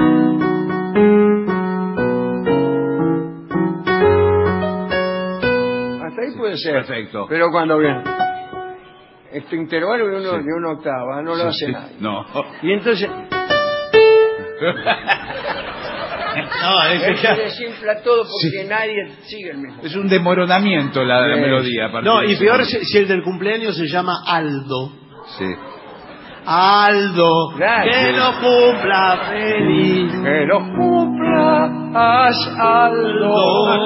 Hasta ahí puede ser. Perfecto. Pero cuando viene este intervalo de una octava, no lo hace nadie. No. Y entonces... se desinfla todo porque nadie sigue el mismo. Es un demoronamiento la melodía. No, y peor si el del cumpleaños se llama Aldo. Sí. Aldo, Gracias. que lo cumpla feliz. Que lo cumplas, Aldo.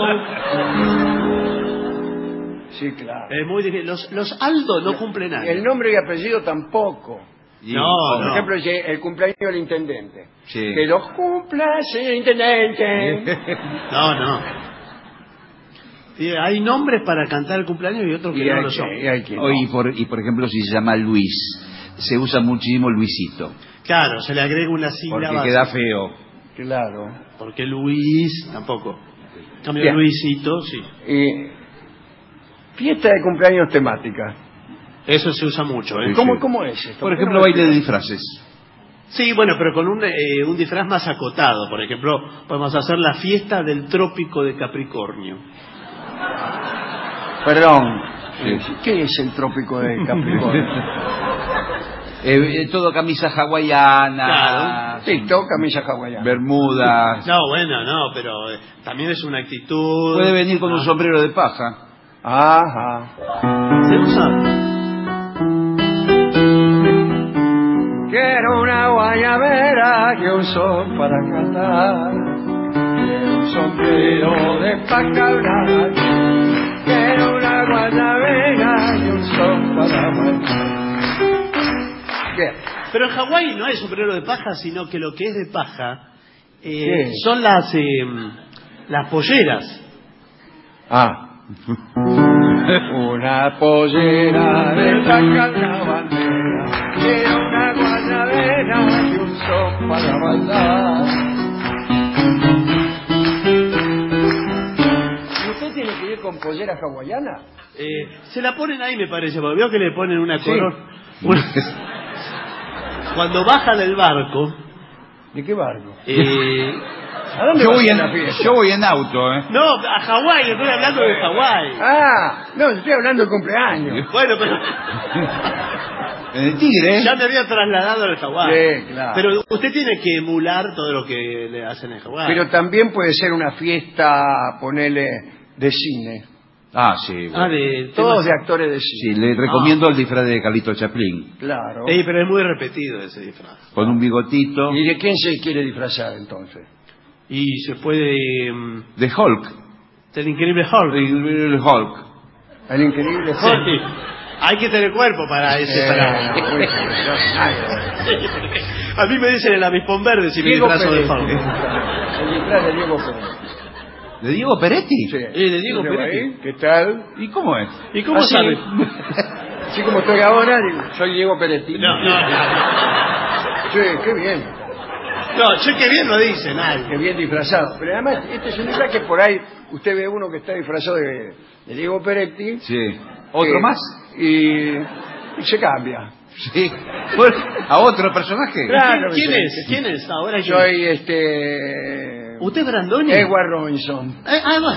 Sí, claro. Es muy difícil. Los Aldo no cumplen nada. El nombre y apellido tampoco. Por No. ejemplo, el cumpleaños del intendente. Sí. Que los cumpla, señor intendente. No. Sí, hay nombres para cantar el cumpleaños y otros que no lo son. Y por ejemplo, si se llama Luis, se usa muchísimo Luisito. Claro, se le agrega una sílaba. Porque queda feo. Claro. Porque Luis tampoco. En cambio, Bien. Luisito, sí. Fiesta de cumpleaños temática. Eso se usa mucho, ¿eh? ¿Cómo es esto? Por ejemplo, baile de disfraces. Sí, bueno, pero con un disfraz más acotado. Por ejemplo, podemos hacer la fiesta del trópico de Capricornio. Perdón. ¿Qué es el trópico de Capricornio? Todo camisa hawaiana. Claro. Sí, todo camisa hawaiana. Bermudas. No, bueno, no, pero también es una actitud. Puede venir con un sombrero de paja. Ajá. ¿Se usa? Quiero una guayabera que uso para cantar. Quiero un sombrero de paja blanca. Quiero una guayabera que uso para cantar. Bien. Pero en Hawái no es sombrero de paja, sino que lo que es de paja son las polleras. Una pollera de paja en la bandera. Quiero una guayabera y un son para bailar. ¿Y usted tiene que ir con pollera hawaiana? Se la ponen ahí, me parece, porque veo que le ponen una corona. Cuando baja del barco. ¿De qué barco? ¿A dónde yo voy en auto, ¿eh? No, a Hawái, estoy hablando de Hawái. No, estoy hablando de cumpleaños. Bueno, pero... En el Tigre. Ya me había trasladado al Hawái. Sí, claro. Pero usted tiene que emular todo lo que le hacen en Hawái. Pero también puede ser una fiesta, ponele, de cine. Sí. Bueno. Todos de actores de cine. Sí, le recomiendo el disfraz de Carlito Chaplin. Claro. Pero es muy repetido ese disfraz. Con un bigotito. ¿Y de quién se quiere disfrazar entonces? Y se puede... De Hulk. Del increíble Hulk. El Hulk. El increíble Hulk. Sí. Hay que tener cuerpo para ese A mí me dicen el avispón verde si me disfrazo de Hulk. El disfraz de Diego Pérez. ¿De Diego Peretti? Sí. ¿De Diego Peretti? ¿Qué tal? ¿Y cómo es? ¿Y cómo Así, sabe? Así como estoy ahora, soy Diego Peretti. No. Sí, qué bien. No, che, qué bien lo dice, nadie. Qué bien disfrazado. Pero además, este es un disfraz que por ahí usted ve uno que está disfrazado de Diego Peretti. Sí. ¿Otro más? Y se cambia. Sí. ¿A otro personaje? Claro, ¿Quién sí. es? ¿Quién es? Ahora Soy ¿Usted es Brandoni? Edward Robinson. Bueno.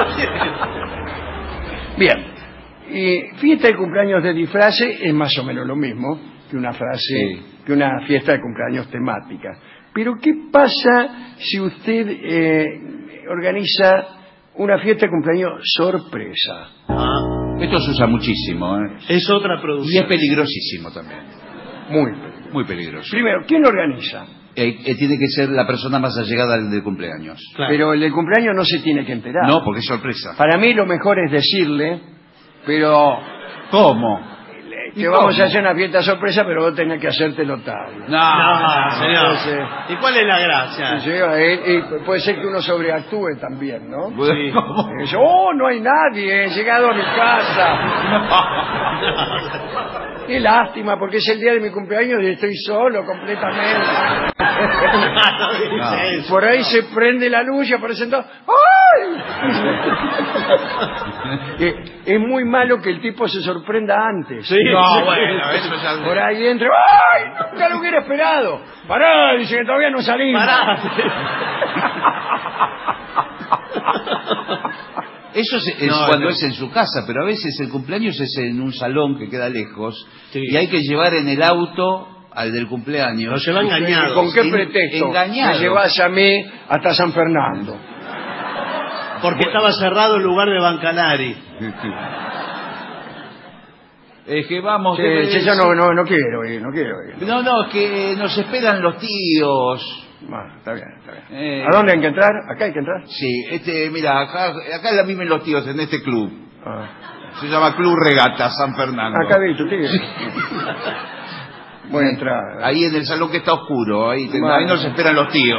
Bien. Y fiesta de cumpleaños de disfraces es más o menos lo mismo que una que una fiesta de cumpleaños temática. Pero ¿qué pasa si usted organiza una fiesta de cumpleaños sorpresa? Esto se usa muchísimo. Es otra producción. Y es peligrosísimo también. Muy peligroso. Primero, ¿quién lo organiza? Tiene que ser la persona más allegada al del cumpleaños. Claro. Pero el del cumpleaños no se tiene que enterar. No, porque es sorpresa. Para mí lo mejor es decirle, pero... ¿Cómo? Que vamos a hacer una fiesta sorpresa, pero vos tenés que hacerte notable. No, señor. Entonces, ¿Y cuál es la gracia? y puede ser que uno sobreactúe también, ¿no? Sí. Y dice, no hay nadie, he llegado a mi casa. Qué lástima, porque es el día de mi cumpleaños y estoy solo completamente. Por ahí se prende la luz y aparecen todos. ¡Ay! Es muy malo que el tipo se sorprenda antes. Sí. No, bueno, eso es algo... Por ahí entra. ¡Ay! Nunca lo hubiera esperado. Pará, dice que todavía no salimos. Eso es cuando es en su casa, pero a veces el cumpleaños es en un salón que queda lejos y hay que llevar en el auto al del cumpleaños. Lo lleva engañado. ¿Con qué pretexto? Engañado. Me llevas a mí hasta San Fernando. Porque estaba cerrado el lugar de Bancanari. Es que vamos... Sí, yo no quiero ir, no quiero ir. No, que nos esperan los tíos. Bueno, está bien. ¿A dónde hay que entrar? ¿Acá hay que entrar? Sí, mira, acá la viven los tíos en este club. Se llama Club Regata San Fernando. Acá vi tu tío. Voy a entrar. Ahí en el salón que está oscuro, ahí nos esperan los tíos.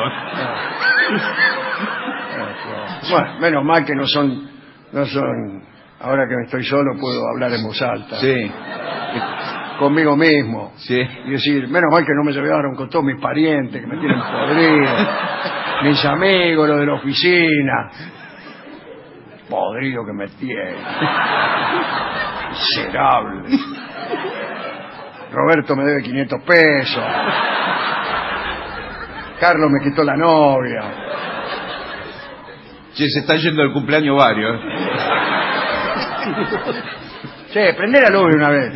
Bueno, menos mal que no son, ahora que estoy solo puedo hablar en voz alta. Sí. Conmigo mismo. Sí. Y decir, menos mal que no me llevaron con todos mis parientes que me tienen podrido, mis amigos, los de la oficina. Podrido que me tienen. Miserable. Roberto me debe 500 pesos. Carlos me quitó la novia. Che, se está yendo el cumpleaños varios. Che, prende la luz de una vez.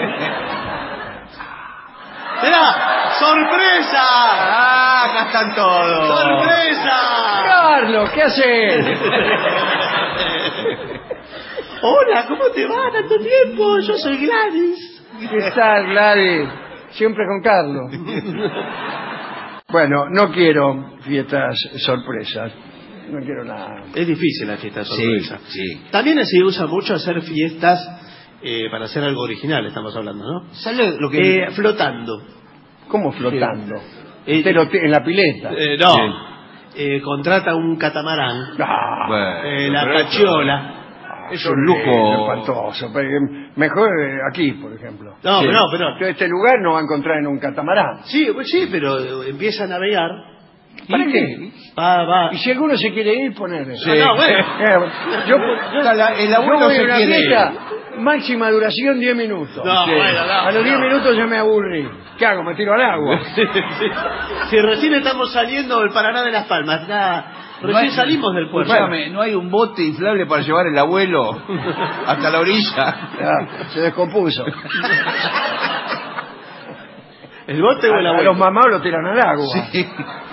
¡Mira! ¡Sorpresa! Acá están todos. ¡Sorpresa! Carlos, ¿qué haces? Hola, ¿cómo te va? ¿Tanto tiempo? Yo soy Gladys. ¿Qué tal, Gladys? Siempre con Carlos. Bueno, no quiero fiestas sorpresas. No quiero nada. Es difícil la fiesta sorpresa. Sí. También se usa mucho hacer fiestas para hacer algo original, estamos hablando, ¿no? ¿Sabe lo que...? Flotando. ¿Cómo flotando? ¿En la pileta? No. Contrata un catamarán. La cachiola. Es un lujo espantoso. Mejor aquí, por ejemplo. No, pero... Este lugar no va a encontrar en un catamarán. Sí, pero empieza a navegar. ¿Para qué? Va. Y si alguno se quiere ir, ponele. Sí. No, bueno. El abuelo se quiere ir. Máxima duración 10 minutos. No, sí. Bueno, a los 10 minutos ya me aburrí. ¿Qué hago? ¿Me tiro al agua? Si recién estamos saliendo del Paraná de las Palmas. Recién salimos del puerto. Escúchame, ¿no hay un bote inflable para llevar el abuelo hasta la orilla? Se descompuso. ¿El bote o el abuelo? A los mamás lo tiran al agua. Sí.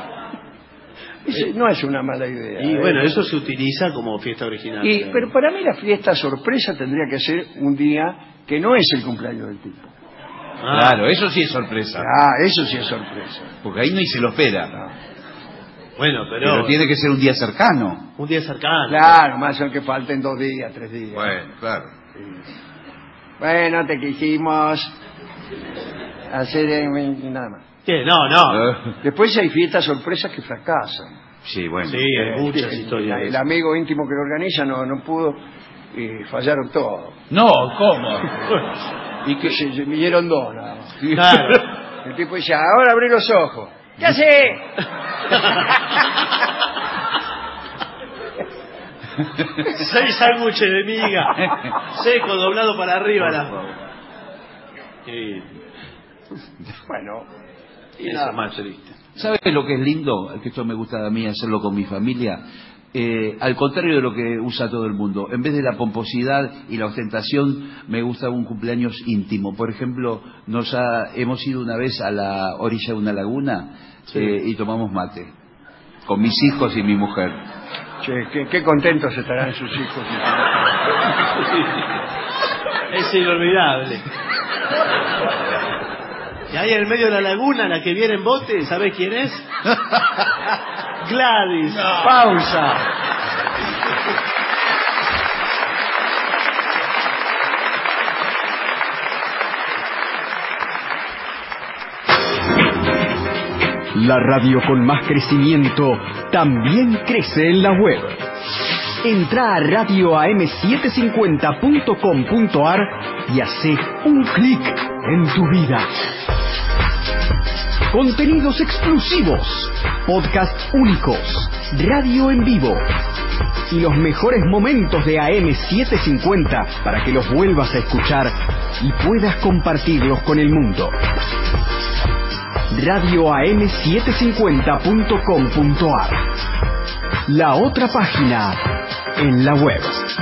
No es una mala idea. Y bueno, eso se utiliza como fiesta original. Pero para mí la fiesta sorpresa tendría que ser un día que no es el cumpleaños del tipo. Claro, eso sí es sorpresa. Eso sí es sorpresa. Porque ahí no se lo espera. Bueno, pero tiene que ser un día cercano. Un día cercano. Claro, más que falten 2 días, 3 días. Bueno, claro. Sí. Bueno, te quisimos hacer nada más. ¿Qué? No. Después hay fiestas sorpresas que fracasan. Sí, bueno. Sí, hay muchas historias. El amigo íntimo que lo organiza no pudo y fallaron todos. No, ¿cómo? Y que se vinieron dos nada más. Claro. El tipo dice, ahora abrí los ojos. ¿Qué hace? 6 sándwiches de miga, seco, doblado para arriba. Bueno, y Esa nada más más. triste. ¿Sabes lo que es lindo? Que esto me gusta a mí hacerlo con mi familia. Al contrario de lo que usa todo el mundo, en vez de la pomposidad y la ostentación, me gusta un cumpleaños íntimo. Por ejemplo, hemos ido una vez a la orilla de una laguna y tomamos mate con mis hijos y mi mujer. Che, qué contentos estarán sus hijos. Es inolvidable. Y ahí en el medio de la laguna, la que viene en bote, ¿sabés quién es? Gladys. No. Pausa. La radio con más crecimiento también crece en la web. Entra a radioam750.com.ar y hace un clic en tu vida. Contenidos exclusivos, podcasts únicos, radio en vivo y los mejores momentos de AM750 para que los vuelvas a escuchar y puedas compartirlos con el mundo. radioam750.com.ar, la otra página en la web.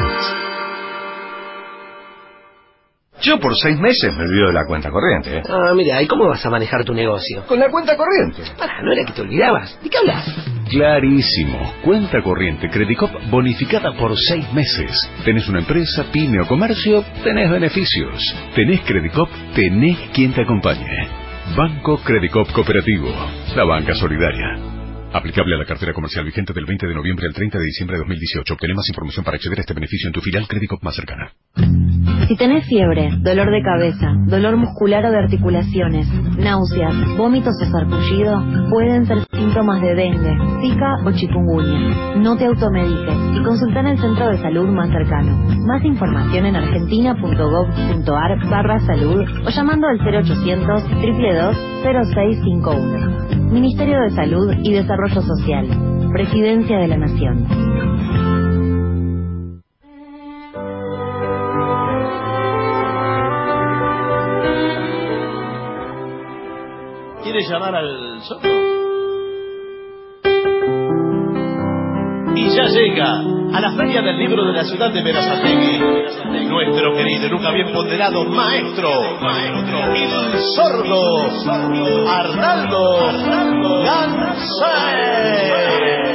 Yo por 6 meses me olvido de la cuenta corriente. Ah, mira, ¿y cómo vas a manejar tu negocio? Con la cuenta corriente. Ah, ¿no era que te olvidabas? ¿De qué hablas? Clarísimo. Cuenta corriente Credicop bonificada por 6 meses. ¿Tenés una empresa, pyme o comercio? Tenés beneficios. ¿Tenés Credicop? Tenés quien te acompañe. Banco Credicop Cooperativo. La banca solidaria. Aplicable a la cartera comercial vigente del 20 de noviembre al 30 de diciembre de 2018. Obtené más información para acceder a este beneficio en tu filial Credicop más cercana. Si tenés fiebre, dolor de cabeza, dolor muscular o de articulaciones, náuseas, vómitos o sarpullido, pueden ser síntomas de dengue, zika o chikungunya. No te automediques y consulta en el centro de salud más cercano. Más información en argentina.gov.ar/salud o llamando al 0800 222 0651. Ministerio de Salud y Desarrollo Social. Presidencia de la Nación. ¿Quieres llamar al zorro? Y ya llega a la Feria del Libro de la ciudad de Berazategui nuestro querido y nunca bien ponderado maestro, el sordo Arnaldo Gansay.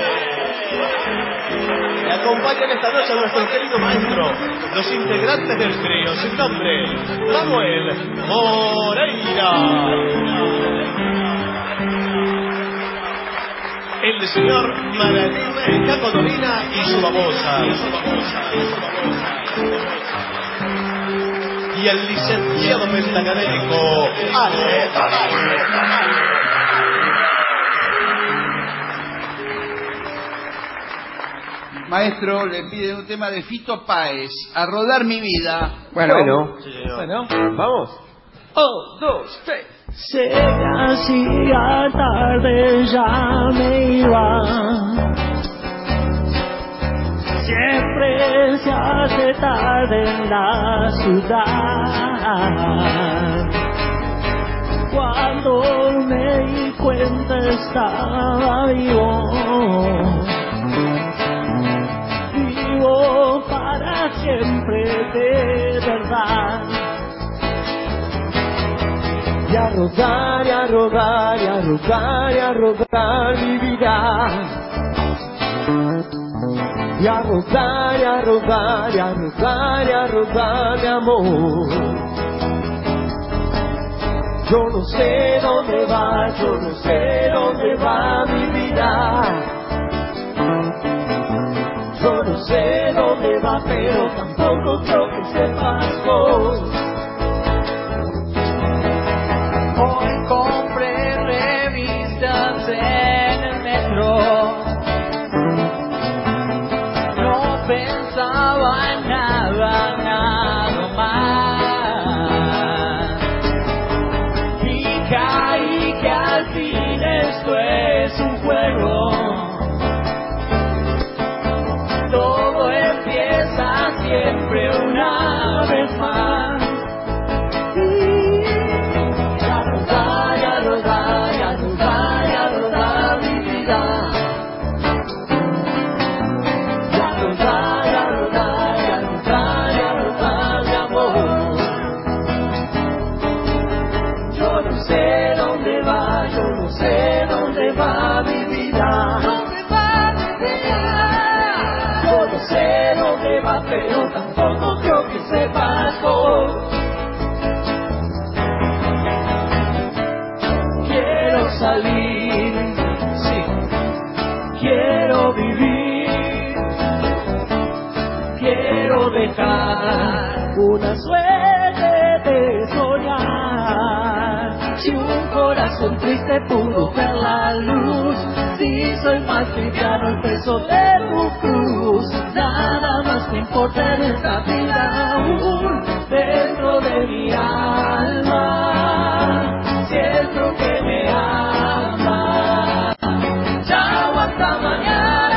Le acompañan esta noche a nuestro querido maestro, los integrantes del trío sin nombre, Manuel Moreira, el señor Maranime Cacodolina y su babosa, y el licenciado pentacadémico Ale. Maestro, le pide un tema de Fito Páez, A Rodar Mi Vida. Bueno, vamos. 1, 2, 3. Se hacía tarde, ya me iba. Siempre se hace tarde en la ciudad. Cuando me di cuenta estaba vivo. Vivo para siempre de verdad. Y a rodar, y a rodar, y a rodar, y a rodar mi vida. Y a rodar, y a rodar, y a rodar, y a rodar mi amor. Yo no sé dónde va, yo no sé dónde va mi vida. Yo no sé dónde va, pero tampoco creo que sepas vos. Hoy compré revistas en el metro. esto es un juego. Todo empieza siempre una vez más. Y a rodar, y a rodar, y a rodar, y a rodar mi vida. Y a rodar, y a rodar, y a rodar, y a rodar mi amor. Yo no sé dónde va, yo no sé dónde va mi vida. ¿Dónde va mi vida? Yo no sé dónde va, pero tampoco creo que sepas vos. Quiero salir, sí, quiero vivir, quiero dejar una suerte de soñar. Si un corazón triste pudo ver la luz, si soy más liviano el peso de tu cruz, nada más me importa en esta vida aún, dentro de mi alma, siento que me ama. Chao, hasta mañana.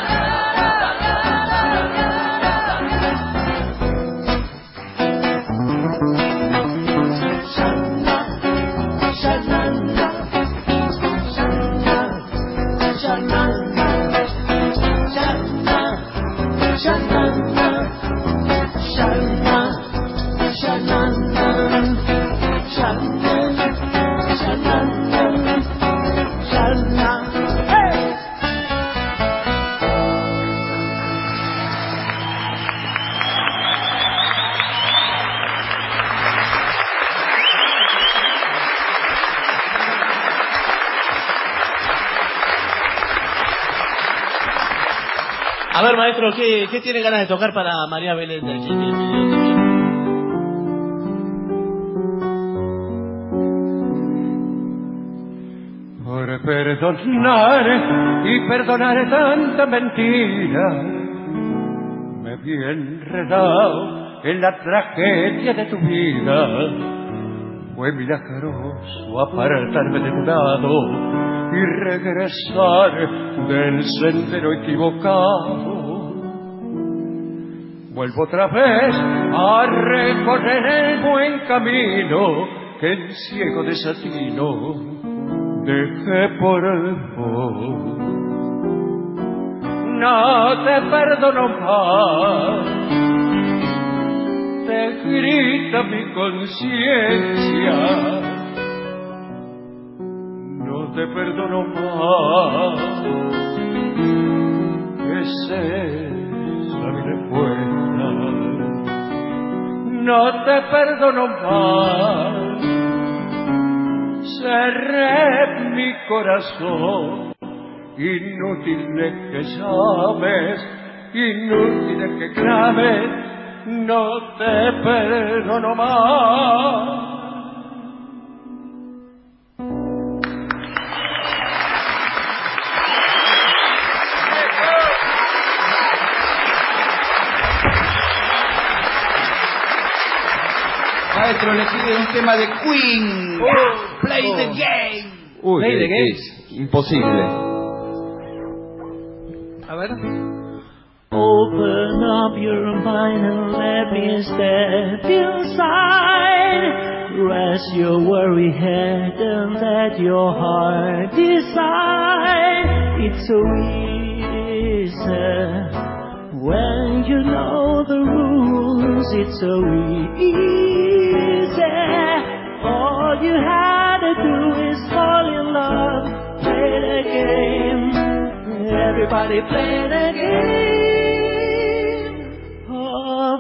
A ver, maestro, ¿qué tiene ganas de tocar para María Belén del Quintín? Por perdonar y perdonar tanta mentira, me vi enredado en la tragedia de tu vida. Fue milagroso apartarme de tu lado y regresar del sendero equivocado. Vuelvo otra vez a recorrer el buen camino que el ciego desatino dejé por vos. No te perdono más, te grita mi conciencia. No te perdono más, esa es mi respuesta. No te perdono más, cerré mi corazón. Inútil de que llames, inútil de que clames, no te perdono más. Maestro, le pide un tema de Queen. Play the game. Uy, Play the game. es imposible. A ver. Open up your mind and let me step inside. Rest your worry head and let your heart decide. It's so easy when you know the rules. It's so easy. All you had to do is fall in love. Play the game. Everybody play the game of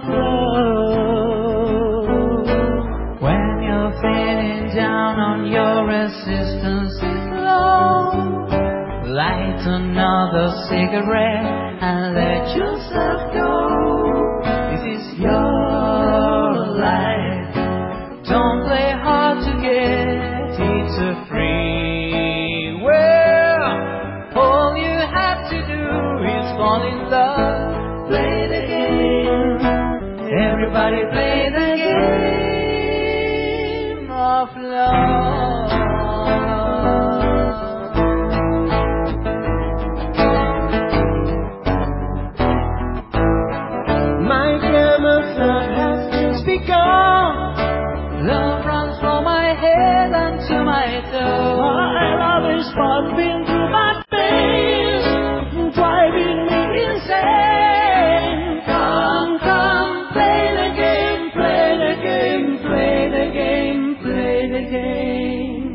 love. When you're feeling down on your resistance is low, light another cigarette and let yourself go. This is your life. Don't play hard to get. It's a free will. All you have to do is fall in love. Play the game. Everybody play the game of love. tomato. My love is pumping through my veins, driving me insane. Come, come, play the game, play the game, play the game, play the game.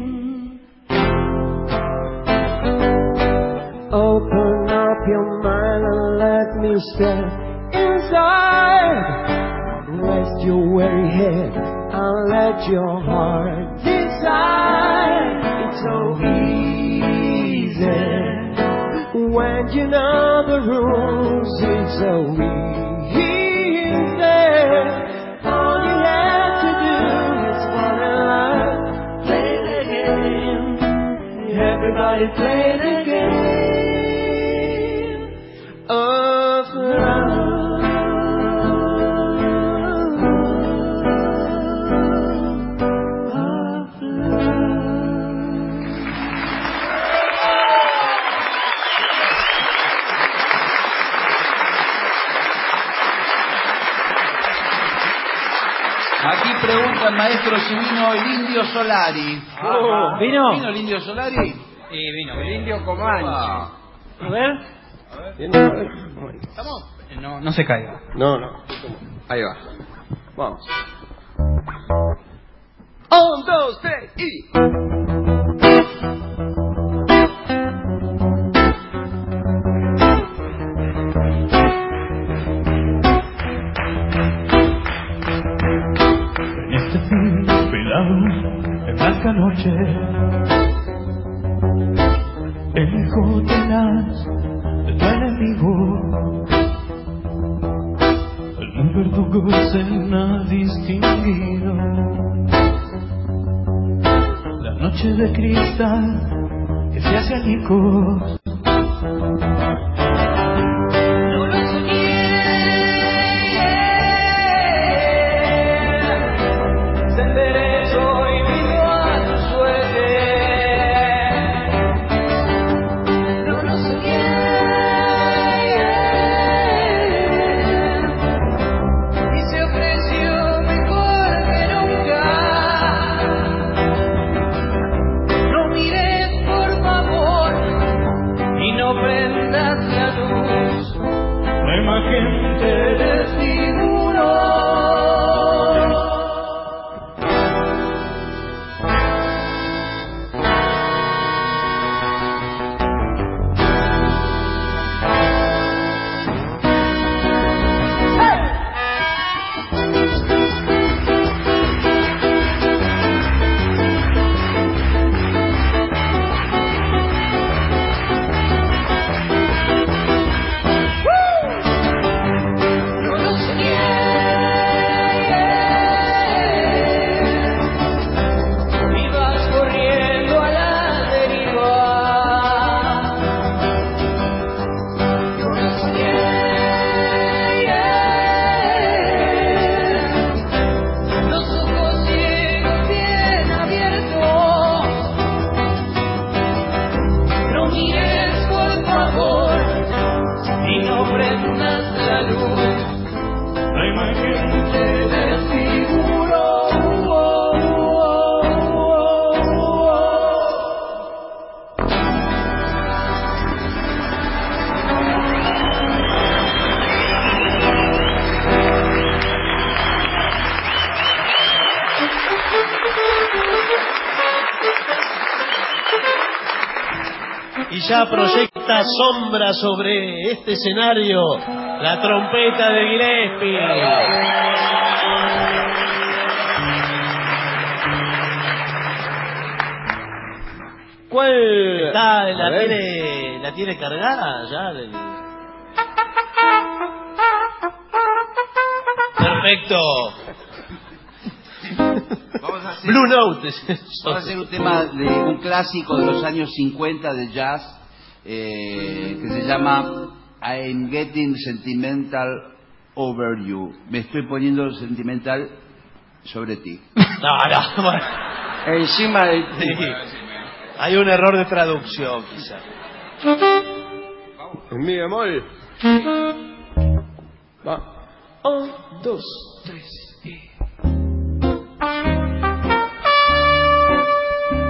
Open up your mind and let me step inside. Rest your weary head and let your heart decide. It's so easy when you know the rules. It's so easy. All you have to do is fall in love. Play the game. Everybody play the game of love. Aquí pregunta el maestro si vino el Indio Solari. ¿Vino? ¿Vino el Indio Solari? Vino. El indio Comanche. Ah. A ver. ¿Estamos? No se caiga. No. Ahí va. Vamos. 1, 2, 3 y... En este fin pelado, en blanca noche, el hijo tenaz de tu enemigo, el verdugo cena distinguido, la noche de cristal que se hace añicos. Y ya proyecta sombra sobre este escenario la trompeta de Gillespie. ¿Cuál? ¿La tiene cargada ya? Perfecto. Vamos a hacer, Blue Note. Vamos a hacer un tema de un clásico de los años 50 del jazz que se llama I'm Getting Sentimental Over You. Me estoy poniendo sentimental sobre ti. No, bueno. Encima de ti. Sí. Hay un error de traducción, quizá. En mi bemol. Va. 1, 2, 3 y...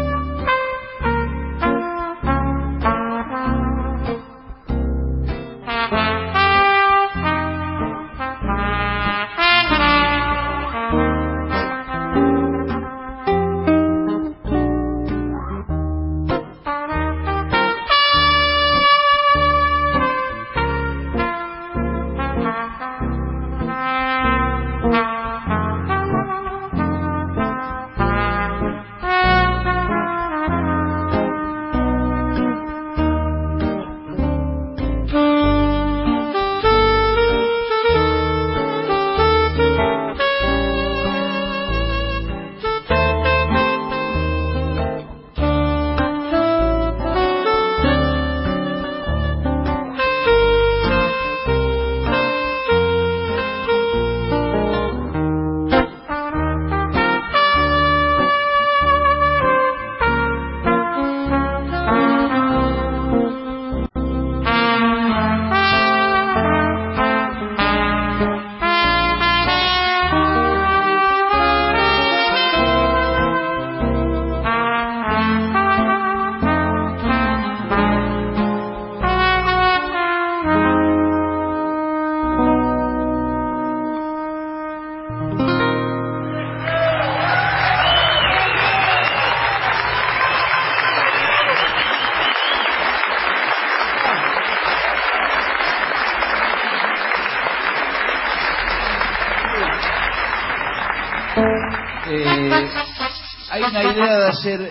tenga idea de hacer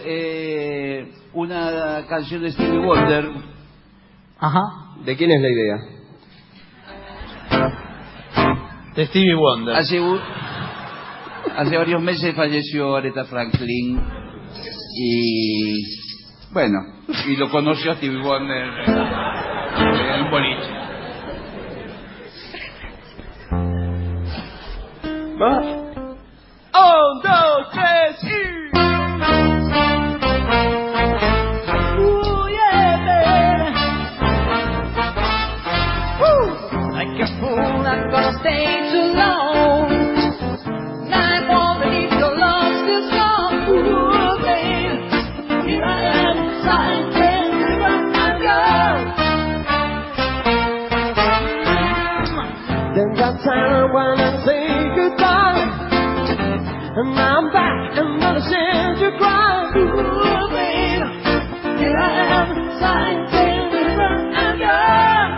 una canción de Stevie Wonder. Ajá. ¿De quién es la idea? De Stevie Wonder. Hace varios meses falleció Aretha Franklin y bueno, y lo conoció a Stevie Wonder en un boliche. ¿Va? 1, 2, 3 y... Like a fool, I'm gonna stay too long. I won't believe your love's too strong. Ooh, babe, here I am, silent, I'm yours. Then got time when I say goodbye, and I'm back and gonna send you cry. Ooh, babe, here I am, silent, I'm yours.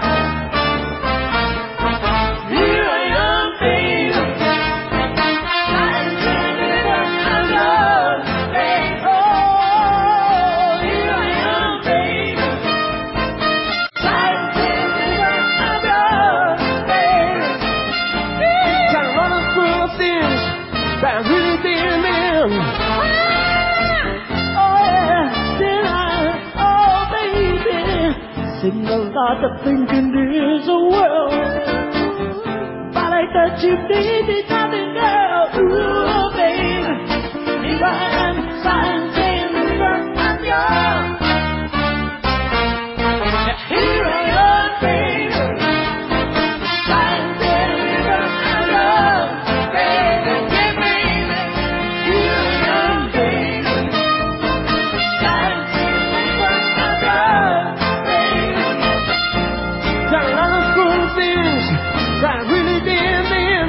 Here I am, babe. Silent, I'm yours, babe. Oh, here I am, babe. Silent, I'm yours, babe. Kind of running through the things that really did me in. Oh yeah, then oh baby, Sitting a lot of thinking there's a world, but I thought you needed nothing, girl. Ooh, baby, here I am, silent, I'm yours. Here I am, baby, silent, I'm yours, baby, yeah, baby. Here I am, baby, silent, I'm yours, baby. kind of running through the things that really did me in.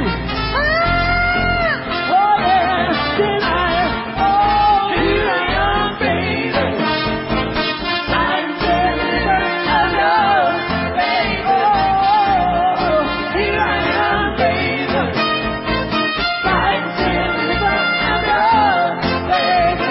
Oh yeah, then oh, here I am, baby. Silent, I'm yours, baby. Oh, here I am, baby. Silent, I'm yours, baby.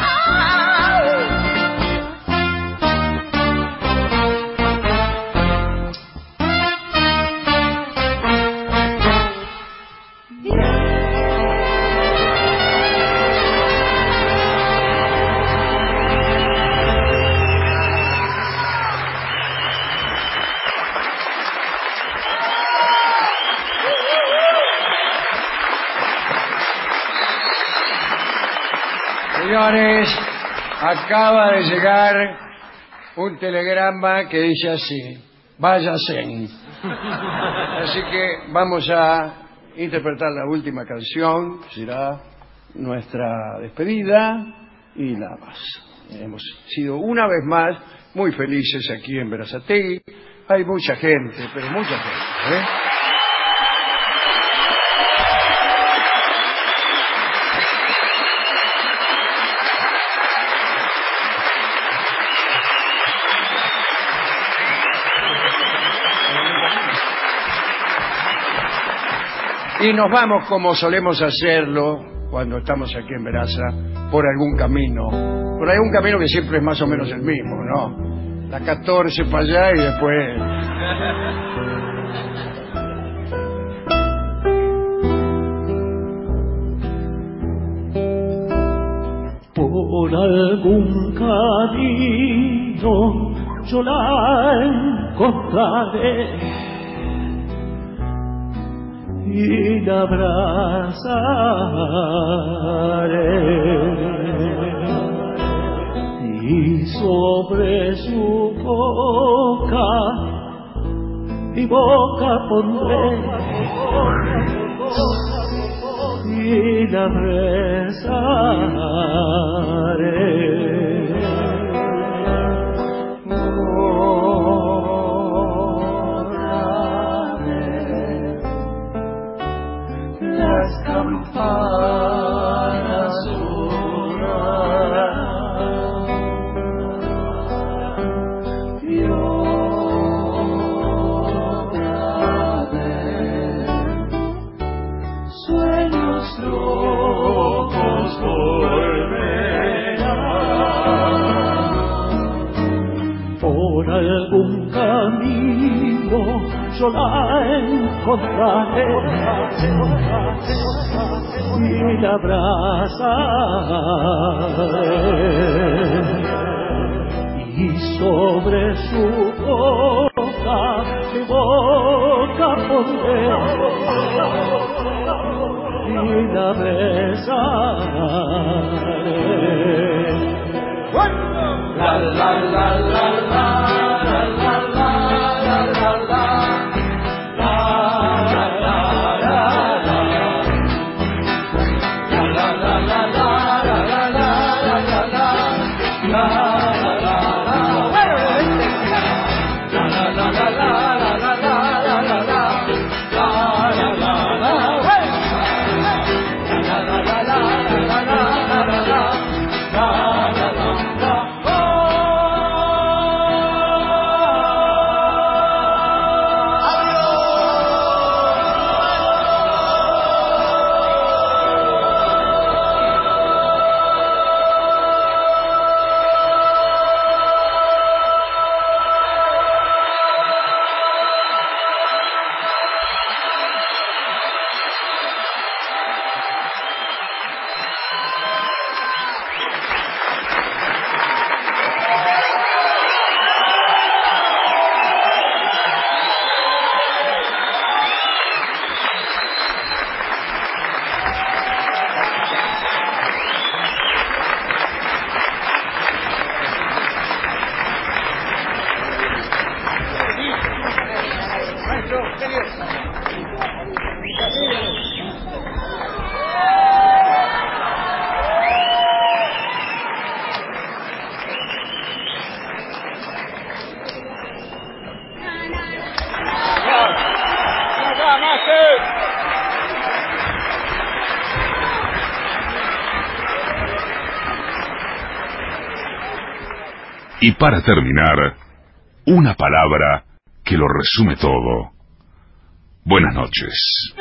Señores, acaba de llegar un telegrama que dice así: váyase. Así que vamos a interpretar la última canción, será nuestra despedida y nada más. Hemos sido una vez más muy felices aquí en Berazategui. Hay mucha gente, pero mucha gente, ¿eh? Y nos vamos como solemos hacerlo cuando estamos aquí en Veraza, por algún camino que siempre es más o menos el mismo, ¿no? La 14 para allá y después... Por algún camino yo la encontraré y la abrazaré, y sobre su boca mi boca pondré y la besaré. Las campanas sonarán y otra vez sueños locos volverán. yo la encontraré y la abrazaré. Y sobre su boca, mi boca pondré y la besaré. La la la la la la la la la la la. Y para terminar, una palabra que lo resume todo. Buenas noches.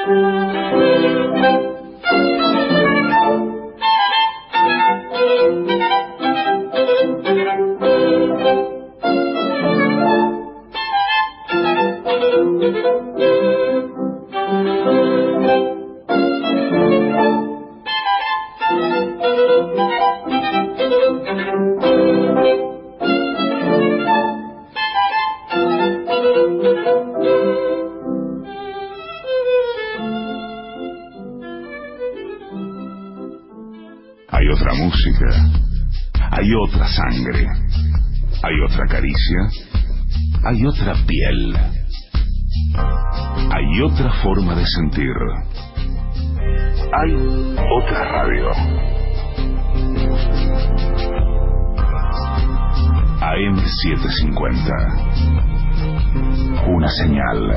Hay otra música, hay otra sangre, hay otra caricia, hay otra piel, hay otra forma de sentir, hay otra radio. AM750, una señal.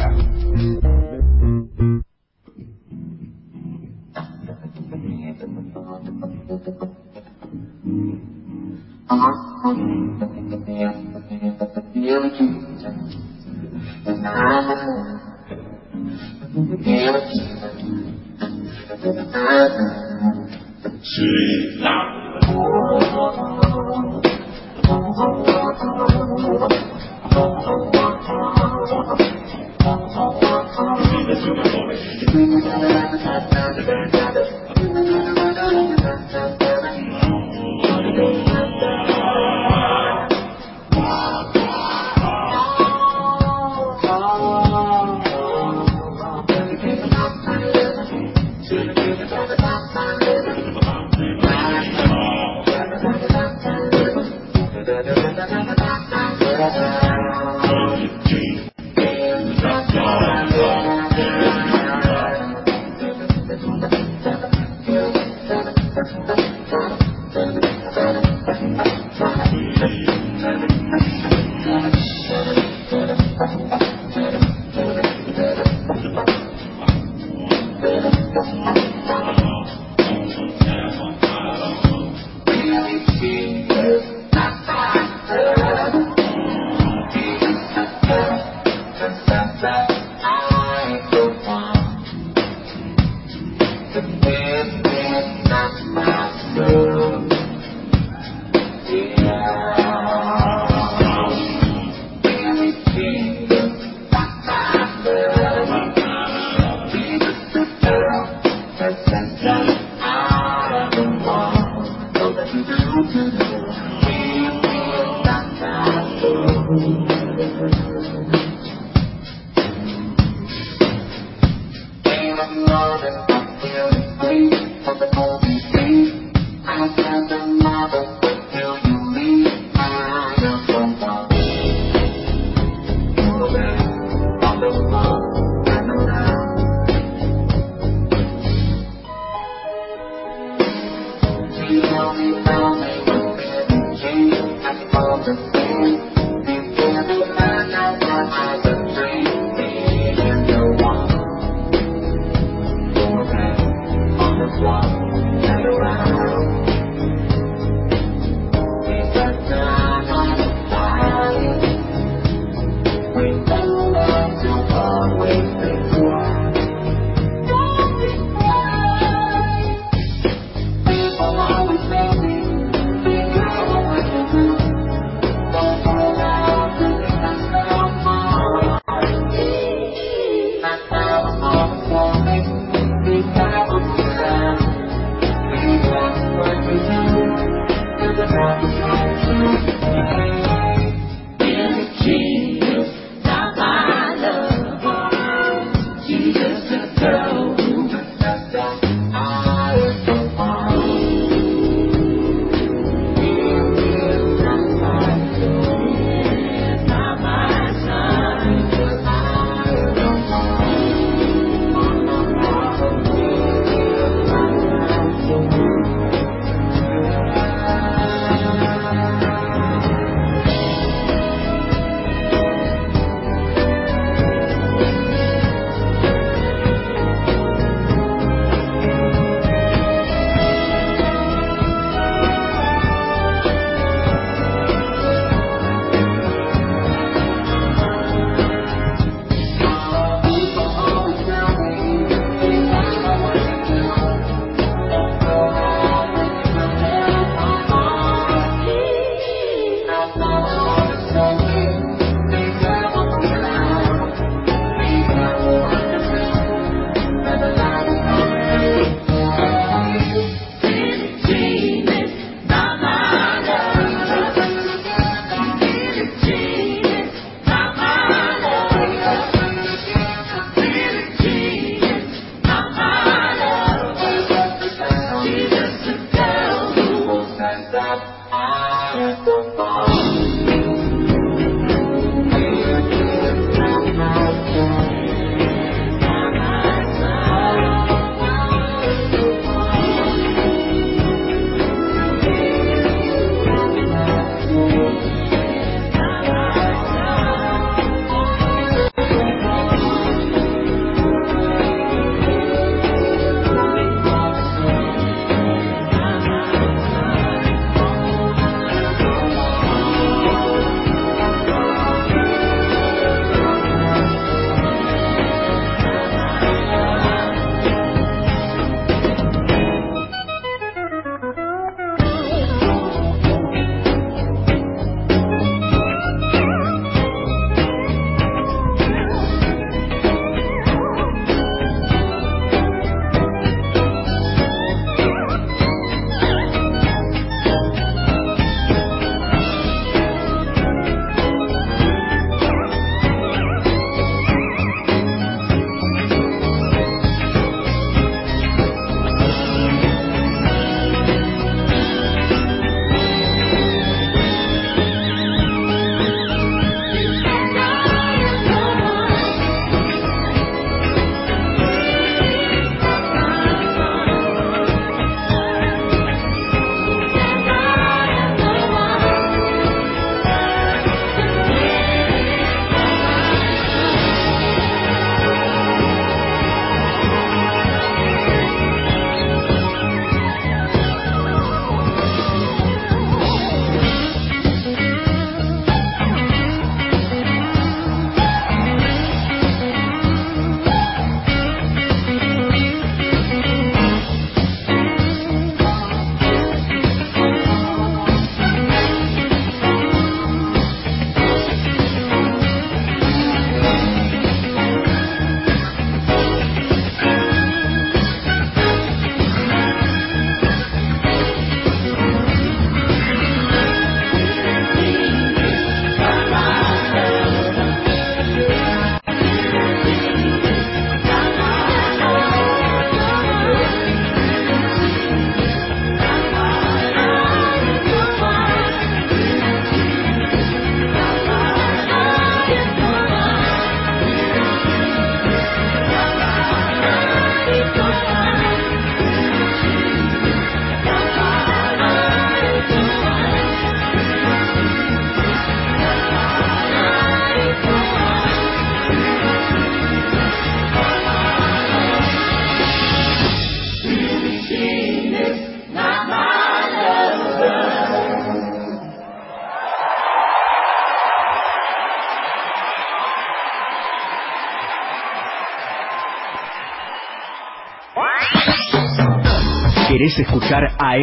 ¿Querés escuchar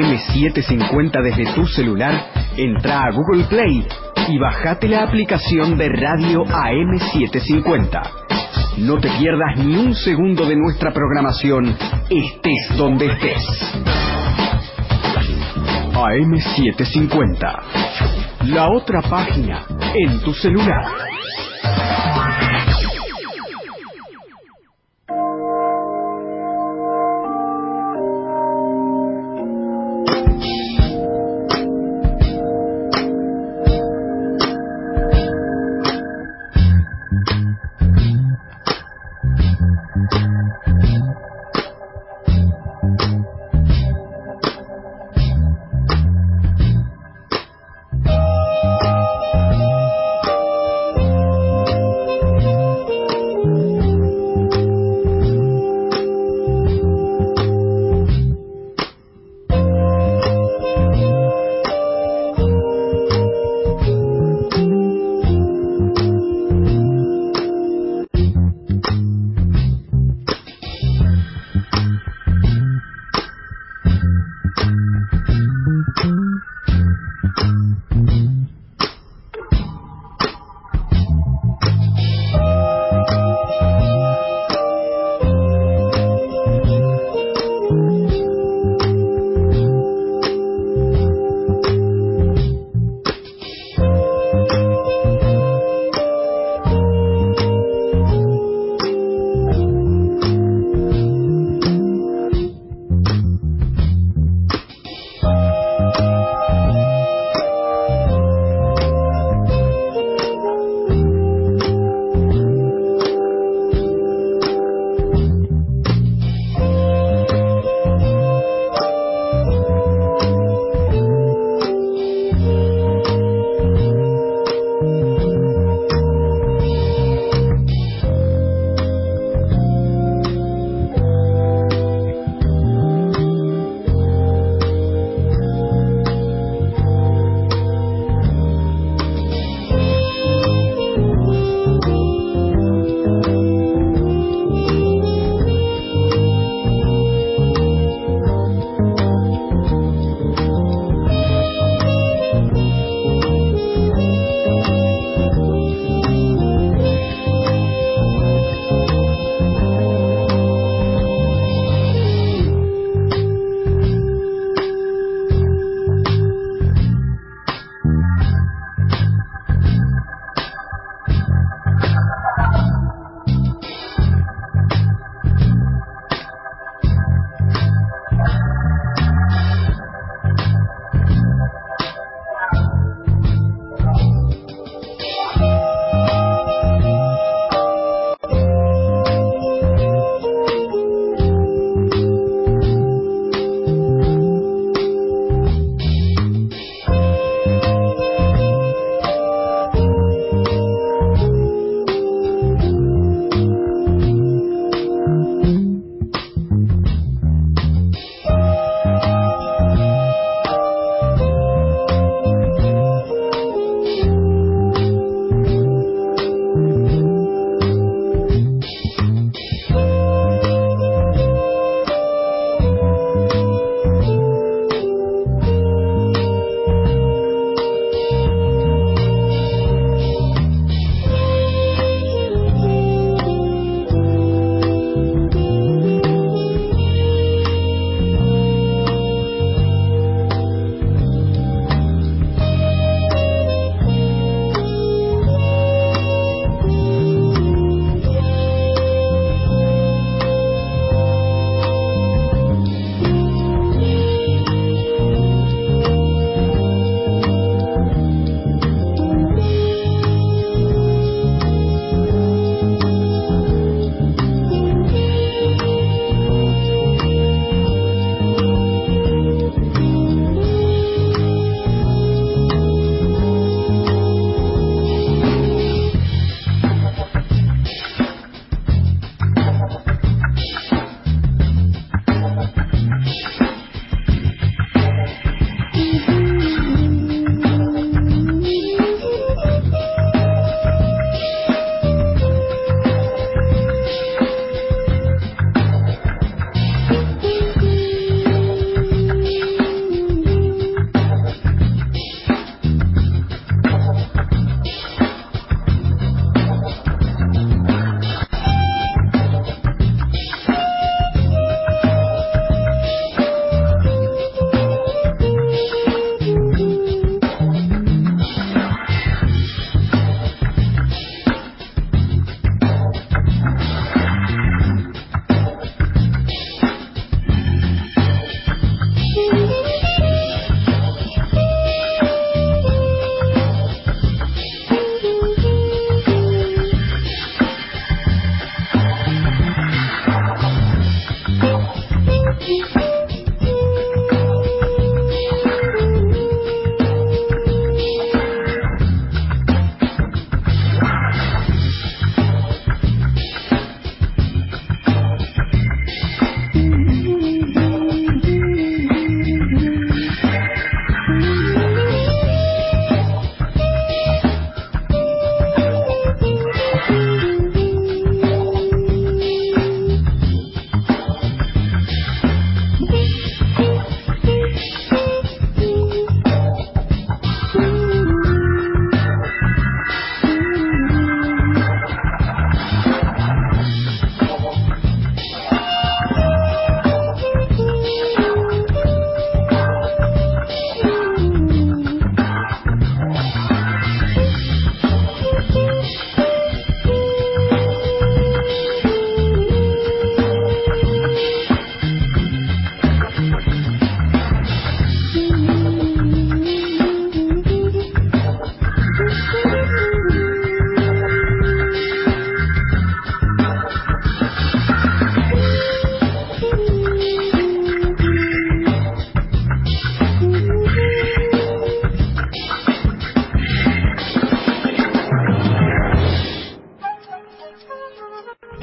AM750 desde tu celular? Entra a Google Play y bajate la aplicación de radio AM750. No te pierdas ni un segundo de nuestra programación, estés donde estés. AM750, la otra página en tu celular.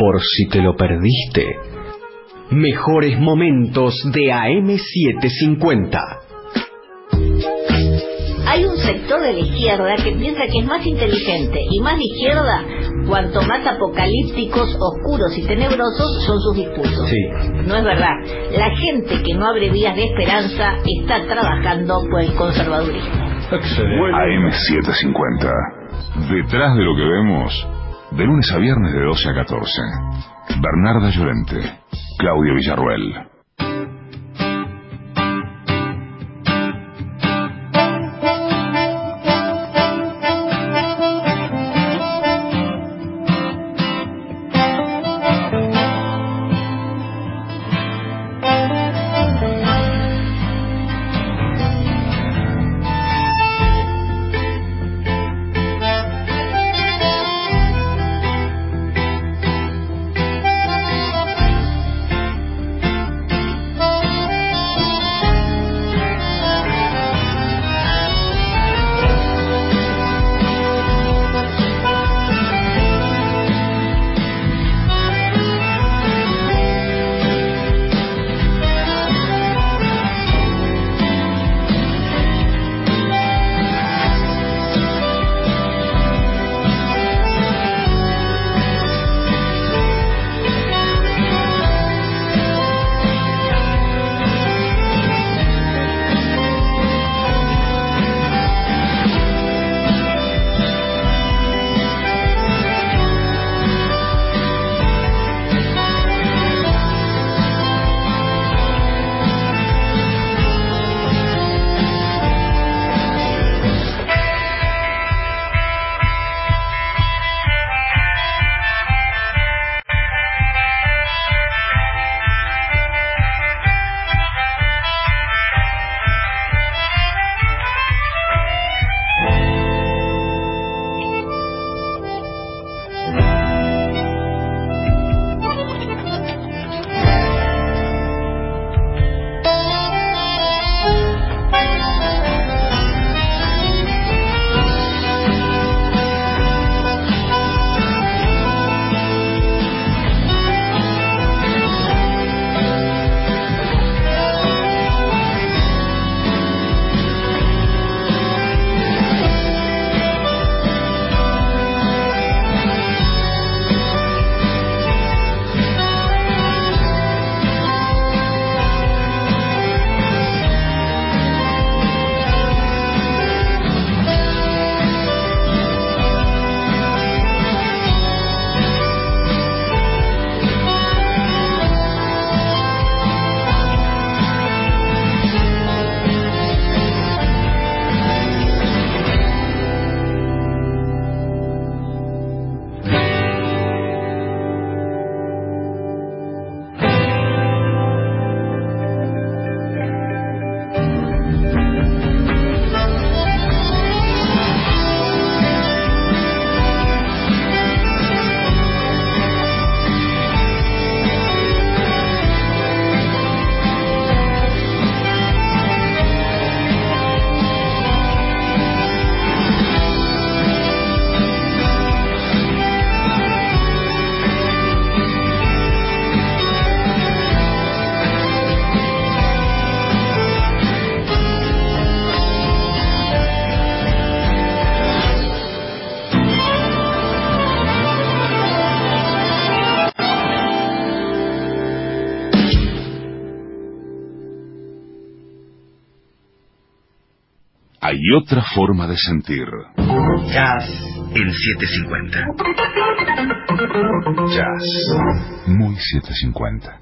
Por si te lo perdiste, mejores momentos de AM750. Hay un sector de la izquierda que piensa que es más inteligente y más de izquierda cuanto más apocalípticos, oscuros y tenebrosos son sus discursos. Sí. No es verdad. La gente que no abre vías de esperanza está trabajando por el conservadurismo. Excelente. AM750. Detrás de lo que vemos, de lunes a viernes de 12 a 14. Bernarda Llorente, Claudio Villarruel. Hay otra forma de sentir. Jazz en 750. Jazz. Muy 750.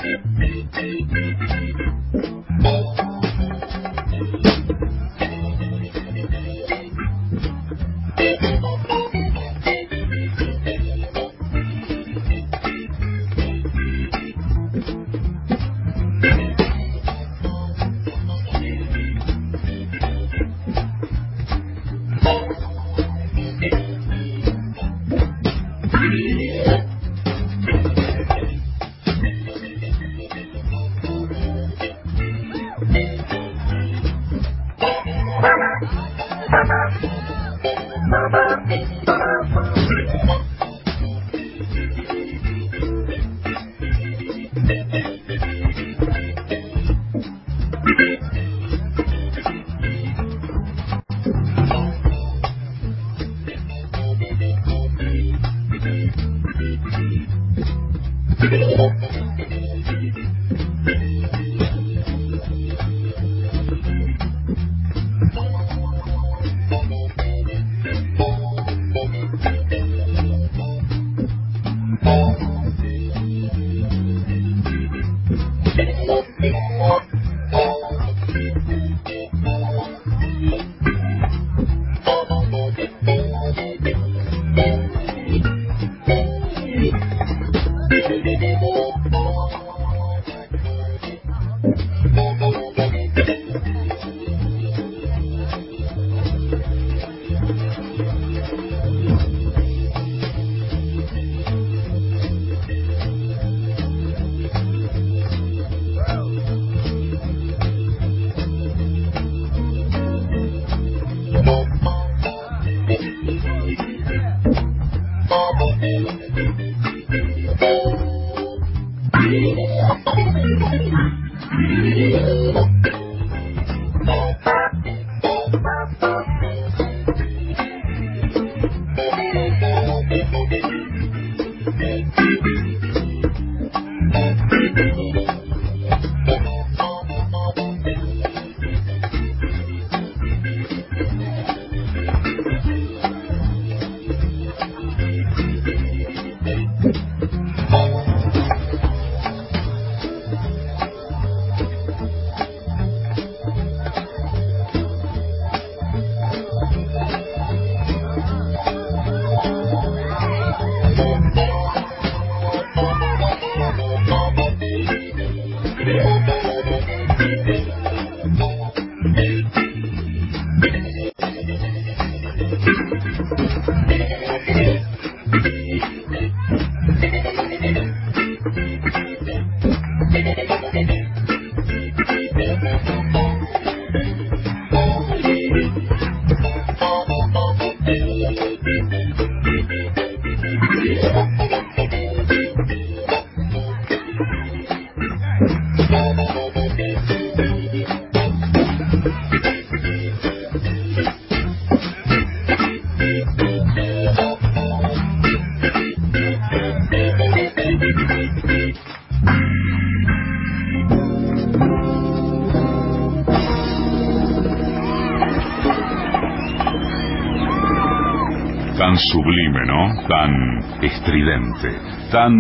Tan sublime, ¿no? Tan estridente, tan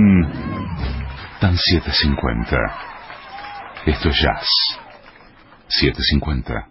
750. Esto es jazz. 750.